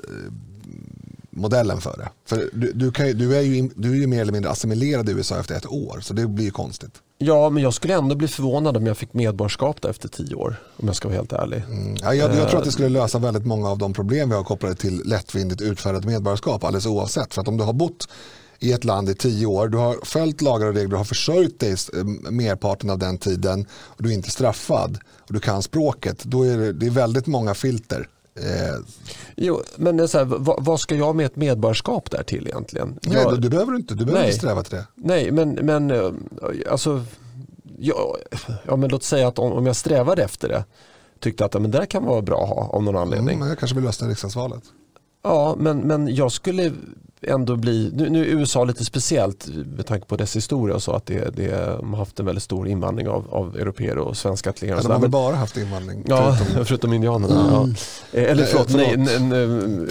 modellen för det. För du, du, kan, du, är ju, du är ju mer eller mindre assimilerad i U S A efter ett år, så det blir ju konstigt. Ja, men jag skulle ändå bli förvånad om jag fick medborgarskap efter tio år, om jag ska vara helt ärlig. Mm. Ja, jag, jag tror att det skulle lösa väldigt många av de problem vi har kopplade till lättvindigt utfärdat medborgarskap, alldeles oavsett. För att om du har bott i ett land i tio år. Du har följt lagar och regler, du har försörjt dig merparten av den tiden och du är inte straffad och du kan språket. Då är det, det är väldigt många filter. Eh. Jo, men det är så här, vad, vad ska jag med ett medborgarskap där till egentligen? Nej, jag, du, du behöver inte, du behöver nej, inte sträva till det. Nej, men, men alltså, ja, ja, men låt säga att om, om jag strävade efter det, tyckte att ja, men det kan vara bra att ha av någon anledning. Mm, jag kanske vill lösa riksdagsvalet. Ja, men, men jag skulle ändå bli, nu, nu är U S A lite speciellt med tanke på dess historia och så, att det, det de har haft en väldigt stor invandring av, av europeer och svenska ättlingar. Ja, de har väl bara haft invandring? Ja, förutom, förutom indianerna. Mm. Ja. Eller förlåt, nej, en, en, en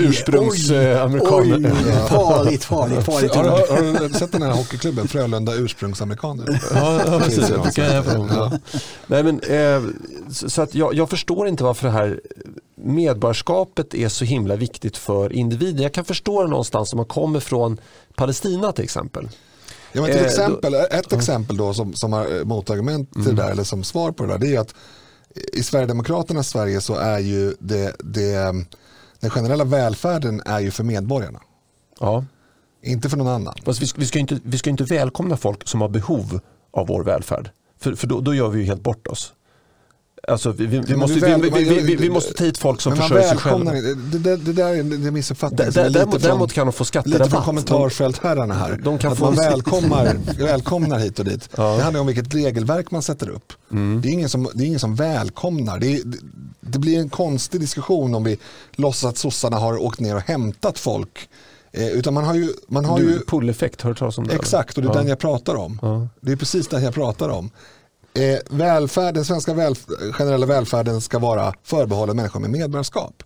ursprungsamerikaner. Ja. Farligt, farligt, farligt. Har, har, har du sett den här hockeyklubben, Frölunda ursprungsamerikaner? Ja, ja precis. Det tycker jag är ja. Nej, men, eh, så, så att jag, jag förstår inte varför det här medborgarskapet är så himla viktigt för individen. Jag kan förstå det någonstans om man kommer från Palestina till exempel. Ja, men till eh, exempel, då, ett uh. exempel då som, som har motargument till mm. det där, eller som svar på det där, det är att i Sverigedemokraternas Sverige så är ju det, det, den generella välfärden är ju för medborgarna. Ja. Inte för någon annan. Fast vi, vi, ska inte, vi ska inte välkomna folk som har behov av vår välfärd. För, för då, då gör vi ju helt bort oss. Alltså, vi, vi, vi, måste, väl, vi, vi, vi, vi måste ta hit folk som försörjer sig själva. Det, det, det där är det missuppfattning. Däremot, däremot kan de få skatterabatt. Lite från kommentarsfältherrarna här. De kan att få man välkomnar, välkomnar hit och dit. Ja. Det handlar om vilket regelverk man sätter upp. Mm. Det är ingen som, det är ingen som välkomnar. Det, är, det, det blir en konstig diskussion om vi låtsas att sossarna har åkt ner och hämtat folk. Eh, utan man har ju... Man har du, ju pull-effekt, har du talat om det? Exakt, och det är ja. den jag pratar om. Ja. Det är precis den jag pratar om. Eh, välfärd, den svenska välf- generella välfärden ska vara förbehållen människor med medborgarskap.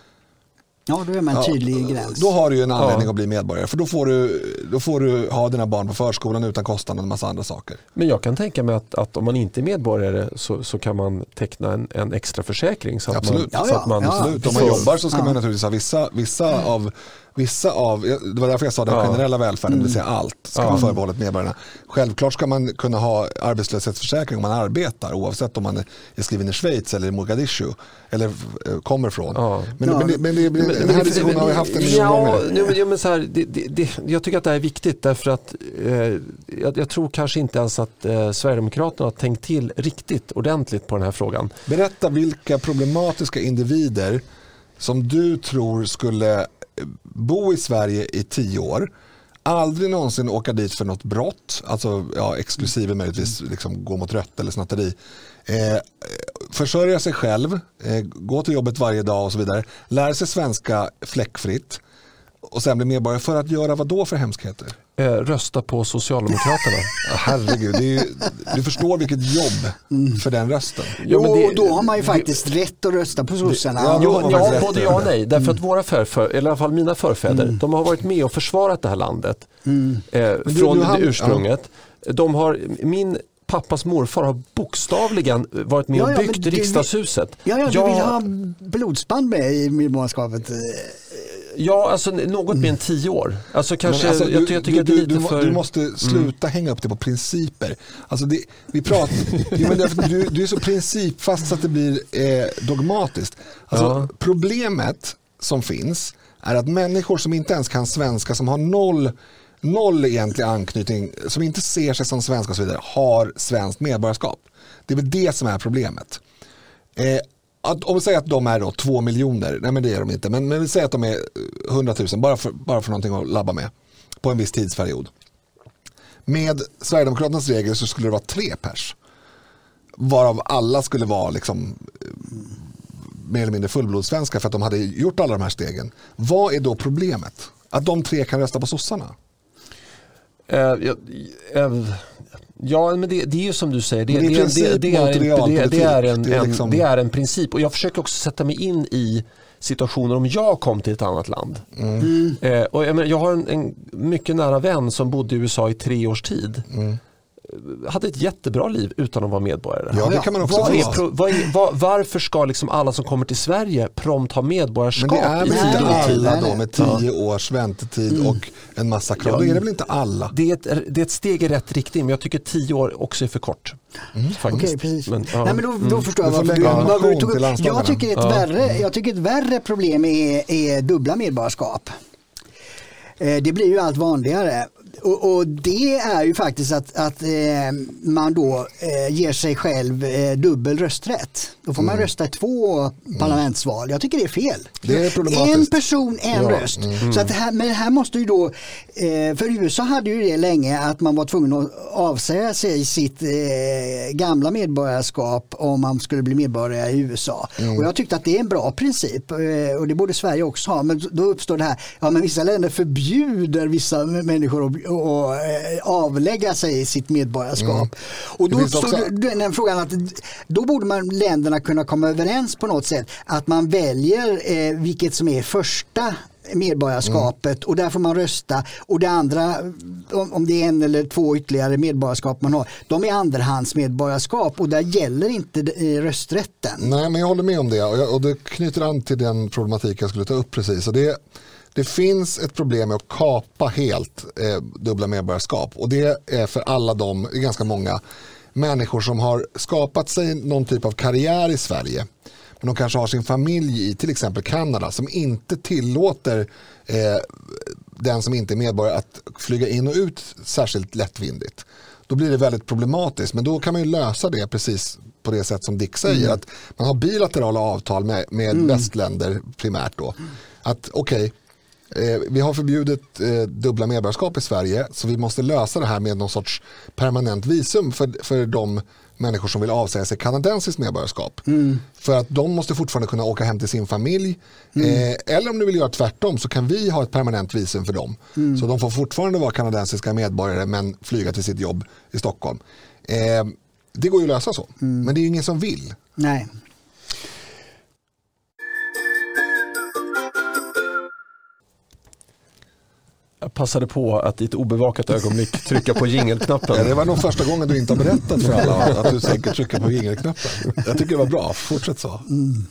Ja, då är man en tydlig ja, gräns. Då har du ju en anledning ja. att bli medborgare. För då får, du, då får du ha dina barn på förskolan utan kostnad och en massa andra saker. Men jag kan tänka mig att, att om man inte är medborgare så, så kan man teckna en, en extra försäkring. Så att absolut. Man, ja, så att man, ja, absolut. Om man jobbar så ska ja. man naturligtvis ha vissa, vissa av... Vissa av, det var därför jag sa den ja. generella välfärden, det vill säga allt ska ja. vara förbehållet medborgarna. Självklart ska man kunna ha arbetslöshetsförsäkring om man arbetar, oavsett om man är skriven i Schweiz eller i Mogadishu eller kommer från. Ja. Men, ja. men, men, men, men, men den här diskussionen har vi haft en miljon ja, gånger. Ja, men så här, det, det, det, jag tycker att det här är viktigt därför att eh, jag, jag tror kanske inte ens att eh, Sverigedemokraterna har tänkt till riktigt ordentligt på den här frågan. Berätta vilka problematiska individer som du tror skulle bo i Sverige i tio år, aldrig någonsin åka dit för något brott, alltså ja, exklusive möjligtvis liksom, gå mot rött eller snatteri, eh, försörja sig själv, eh, gå till jobbet varje dag och så vidare, lära sig svenska fläckfritt och sen bli medborgare för att göra vad då för hemskheter? Eh, rösta på Socialdemokraterna. Ja, herregud, det är ju, du förstår vilket jobb för den rösten. Jo, jo det, då har man ju faktiskt det, rätt att rösta på sossarna. Ja, jo, ja både ja och nej. Därför att våra förfäder, eller i alla fall mina förfäder, mm. de har varit med och försvarat det här landet mm. eh, från du, du, han, ursprunget. Ja. De har, min pappas morfar har bokstavligen varit med ja, ja, och byggt riksdagshuset. Ja, ja, du jag, vill ha blodsband med i medborgarskapet. Ja, alltså något mer än tio år. Alltså kanske, alltså, du, jag, jag tycker du, att det är lite du, för... Du måste sluta mm. hänga upp det på principer. Alltså det, vi pratar, jo, men det, du, du är så principfast så att det blir eh, dogmatiskt. Alltså, ja. Problemet som finns är att människor som inte ens kan svenska, som har noll, noll egentlig anknytning, som inte ser sig som svenska och så vidare, har svenskt medborgarskap. Det är väl det som är problemet. Eh, Att, om vi säger att de är då två miljoner, nej men det är de inte, men, men vi säger att de är hundratusen, bara för, bara för någonting att labba med på en viss tidsperiod. Med Sverigedemokraternas regler så skulle det vara tre pers, varav alla skulle vara liksom mer eller mindre fullblodssvenska för att de hade gjort alla de här stegen. Vad är då problemet? Att de tre kan rösta på sossarna? Uh, jag, uh, Ja, men det, det är ju som du säger, det, det, det, det, är, en, det, det, är en, det, är liksom... en, det är en princip. Och jag försöker också sätta mig in i situationer om jag kom till ett annat land. Mm. Eh, och jag, menar, jag har en, en mycket nära vän som bodde i U S A i tre års tid. Mm. Hade ett jättebra liv utan att vara medborgare. Ja, det kan man också var är, pro, var är, var, varför ska liksom alla som kommer till Sverige prompt ha medborgarskap? Men det är väl inte alla då med tio ja. års väntetid mm. och en massa krav. Ja, då är det väl inte alla? Det är, ett, det är ett steg i rätt riktning, men jag tycker tio år också är för kort. Mm. Okej, okay, precis. Men, ja. Nej, men då, då mm. förstår jag varför du, varför du tog upp. Jag tycker ett, ja. värre, jag tycker ett värre problem är, är dubbla medborgarskap. Eh, det blir ju allt vanligare. Och, och det är ju faktiskt att, att eh, man då eh, ger sig själv eh, dubbel rösträtt. Då får man mm. rösta i två mm. parlamentsval. Jag tycker det är fel. Det är problematiskt. En person, en ja. röst. Mm. Så att det här, men det här måste ju då, eh, för U S A hade ju det länge att man var tvungen att avsäga sig sitt eh, gamla medborgarskap om man skulle bli medborgare i U S A. Mm. Och jag tyckte att det är en bra princip eh, och det borde Sverige också ha. Men då uppstår det här, ja men vissa länder förbjuder vissa människor att och avlägga sig sitt medborgarskap. Mm. Och då uppstår också den frågan att då borde man länderna kunna komma överens på något sätt att man väljer eh, vilket som är första medborgarskapet mm. och där får man rösta och det andra, om, om det är en eller två ytterligare medborgarskap man har, de är andrahandsmedborgarskap och där gäller inte eh, rösträtten. Nej, men jag håller med om det och, jag, och det knyter an till den problematik jag skulle ta upp precis och det Det finns ett problem med att kapa helt eh, dubbla medborgarskap och det är för alla de, ganska många människor som har skapat sig någon typ av karriär i Sverige men de kanske har sin familj i till exempel Kanada som inte tillåter eh, den som inte är medborgare att flyga in och ut särskilt lättvindigt. Då blir det väldigt problematiskt men då kan man ju lösa det precis på det sätt som Dick säger mm. att man har bilaterala avtal med, med mm. västländer primärt då. Att okej, okay, Eh, vi har förbjudit eh, dubbla medborgarskap i Sverige så vi måste lösa det här med någon sorts permanent visum för, för de människor som vill avsäga sig kanadensiskt medborgarskap. Mm. För att de måste fortfarande kunna åka hem till sin familj. Mm. Eh, eller om du vill göra tvärtom så kan vi ha ett permanent visum för dem. Mm. Så de får fortfarande vara kanadensiska medborgare men flyga till sitt jobb i Stockholm. Eh, det går ju att lösa så. Mm. Men det är ju ingen som vill. Nej. Jag passade på att i ett obevakat ögonblick trycka på jingelknappen. Ja, det var nog första gågen du inte har berättat för alla att du säkert trycker på jingelknappen. Jag tycker det var bra. Fortsätt så. Mm.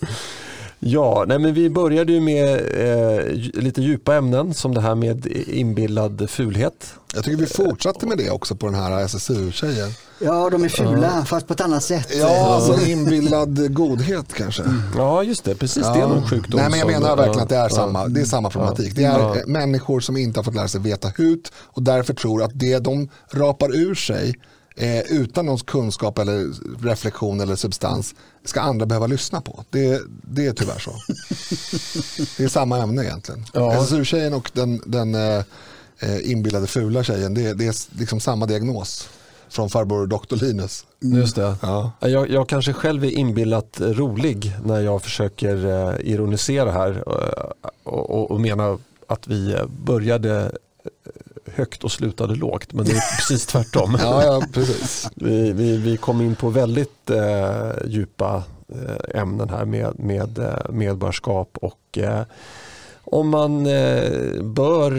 Ja, nej men vi började ju med eh, lite djupa ämnen som det här med inbillad fulhet. Jag tycker vi fortsatte med det också på den här S S U-tjejen. Ja, de är fula ja. fast på ett annat sätt. Ja, alltså inbillad godhet kanske. Mm. Ja, just det. Precis, ja. Det är någon sjukdom. Nej, men jag menar verkligen att det är samma, det är samma problematik. Det är ja. människor som inte har fått lära sig veta hut och därför tror att det de rapar ur sig eh, utan någon kunskap eller reflektion eller substans ska andra behöva lyssna på. Det, det är tyvärr så. Det är samma ämne egentligen. Ja. S S U-tjejen och den, den eh, inbillade fula tjejen, det, det är liksom samma diagnos. Från farbror doktor Linus. Just det. Ja. Jag, jag kanske själv är inbillat rolig när jag försöker eh, ironisera här och, och, och menar att vi började högt och slutade lågt. Men det är precis tvärtom. Ja, ja, precis. Vi, vi, vi kom in på väldigt eh, djupa eh, ämnen här med, med eh, medborgarskap och eh, om man eh, bör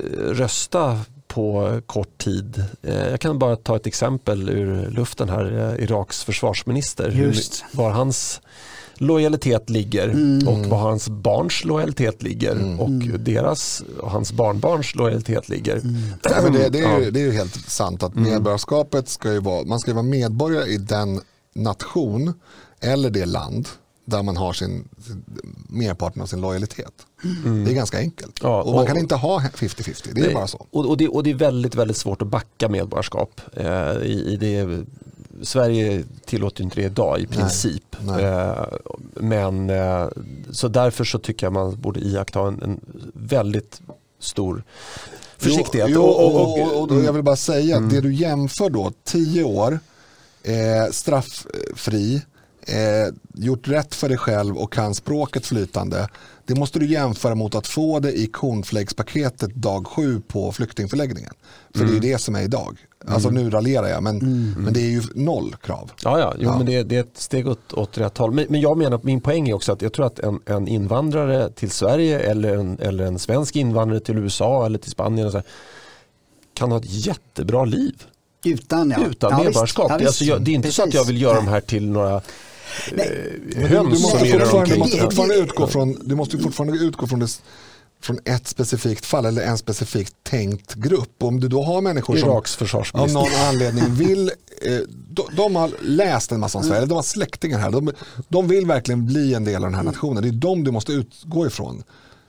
rösta på kort tid. Jag kan bara ta ett exempel ur luften här. Iraks försvarsminister. Just. Hur, var hans lojalitet ligger mm. och var hans barns lojalitet ligger mm. och deras och hans barnbarns lojalitet ligger. Mm. Ja, men det, det, är ju, det är ju helt sant att medborgarskapet ska ju vara, man ska ju vara medborgare i den nation eller det land där man har sin, sin merparten av sin lojalitet. Mm. Det är ganska enkelt. Ja, och, och man kan inte ha femtio femtio, det är nej, bara så. Och, och, det, och det är väldigt, väldigt svårt att backa medborgarskap. Eh, i, i det, Sverige tillåter inte det idag i princip. Nej, nej. Eh, men eh, så därför så tycker jag man borde iaktta en, en väldigt stor försiktighet. Jo, jo, och, och, och, och, och jag vill bara säga mm. att det du jämför då, tio år, eh, strafffri, Eh, gjort rätt för dig själv och kan språket flytande, det måste du jämföra mot att få det i cornflakespaketet dag sju på flyktingförläggningen. För mm. det är ju det som är idag. Alltså mm. nu raljerar jag, men, mm. men det är ju noll krav. Ja, ja, jo, ja. men det, det är ett steg åt, åt rätt håll. Men, men jag menar att min poäng är också att jag tror att en, en invandrare till Sverige eller en, eller en svensk invandrare till U S A eller till Spanien och så här, kan ha ett jättebra liv. Utan, ja. Utan ja, medborgarskap. Ja, alltså, jag, det är inte Precis. så att jag vill göra de här till några Nej. höns som är fortfarande, måste fortfarande utgå från, du måste fortfarande utgå från, det, från ett specifikt fall eller en specifikt tänkt grupp. Om du då har människor som Iraks försvarsminister av någon anledning vill, eh, de, de har läst en massa om Sverige, de har släktingar här, de, de vill verkligen bli en del av den här nationen. Det är de du måste utgå ifrån.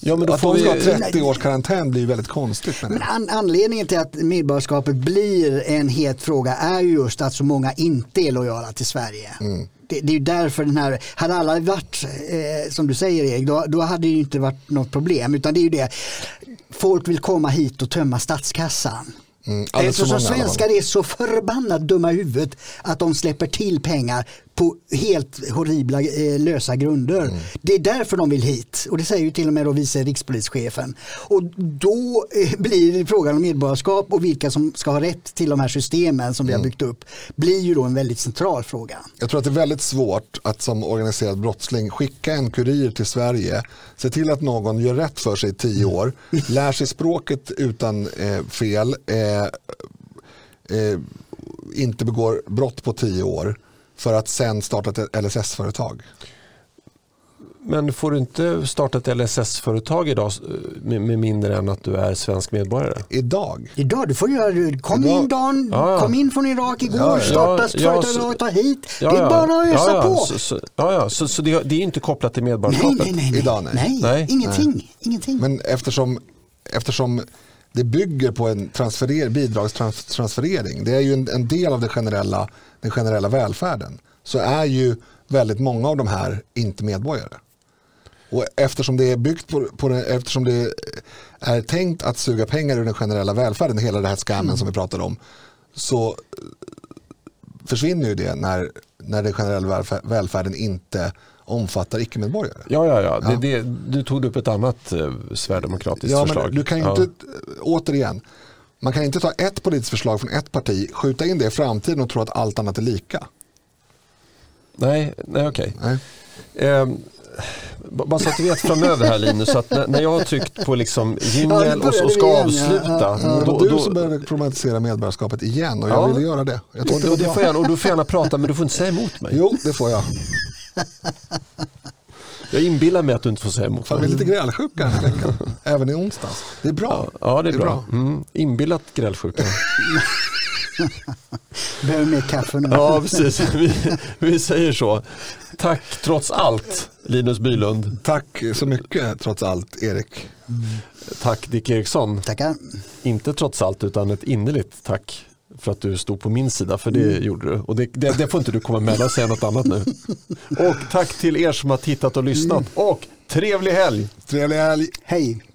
Ja, men då att får de ska vi... ha trettio års karantän blir väldigt konstigt. Men an- anledningen till att medborgarskapet blir en het fråga är ju just att så många inte är lojala till Sverige. Mm. Det, det är ju därför den här, hade alla varit eh, som du säger Erik, då, då hade det ju inte varit något problem, utan det är ju det, folk vill komma hit och tömma statskassan. Mm, Eftersom svenskar är så förbannat dumma i huvudet att de släpper till pengar på helt horribla eh, lösa grunder. Mm. Det är därför de vill hit, och det säger ju till och med då vice rikspolischefen. Och då eh, blir frågan om medborgarskap och vilka som ska ha rätt till de här systemen som vi mm. har byggt upp blir ju då en väldigt central fråga. Jag tror att det är väldigt svårt att som organiserad brottsling skicka en kurir till Sverige, se till att någon gör rätt för sig i tio år, lär sig språket utan eh, fel, eh, eh, inte begår brott på tio år, för att sen starta ett L S S-företag. Men får du inte starta ett L S S-företag idag med, med mindre än att du är svensk medborgare? Idag? Idag, du får göra det. Kom idag. in Dan, ja, ja. kom in från Irak igår, ja, ja. starta ett ja, företag och ta hit. Ja, det är bara att ösa ja, ja. på. Så, så, ja, ja. så, så det, det är inte kopplat till medborgarskapet? Nej, nej, nej. Idag, nej. nej, nej. Ingenting, nej. ingenting. Men eftersom, eftersom det bygger på en transferer, bidragstransferering, det är ju en, en del av det generella, den generella välfärden, så är ju väldigt många av de här inte medborgare. Och eftersom det är byggt på, på det, eftersom det är tänkt att suga pengar ur den generella välfärden, hela det här scammen mm. som vi pratade om, så försvinner ju det när, när den generella välfärden inte omfattar icke-medborgare. Ja, ja, ja. ja. Det, det, du tog upp ett annat eh, sverigedemokratiskt ja, förslag. Men du kan ju ja. inte, återigen, man kan inte ta ett politiskt förslag från ett parti, skjuta in det i framtiden och tro att allt annat är lika. Nej, nej okej. Okay. Eh, bara så att du vet framöver här Linus, så att när, när jag har tryckt på liksom jingel och, och ska igen, avsluta ja, ja. Då, då, du som började problematisera medborgarskapet igen och jag ja. ville göra det. Jag och, det, och, det får jag, och du får gärna prata, men du får inte säga emot mig. Jo, det får jag. Jag inbillar mig att du inte får säga emot mig. Vi är lite grälsjuka den här veckan, även i onsdags. Det är bra. Ja, ja det är, det är bra. bra. Mm, inbillat grälsjuka. Behöver mer kaffe nu. Ja, precis. Vi, vi säger så. Tack trots allt, Linus Bylund. Tack så mycket trots allt, Erik. Mm. Tack, Dick Eriksson. Tackar. Inte trots allt, utan ett innerligt tack för att du stod på min sida, för det mm. gjorde du. Och det, det, det får inte du komma med och säga något annat nu. Och tack till er som har tittat och lyssnat. Mm. Och trevlig helg! Trevlig helg! Hej!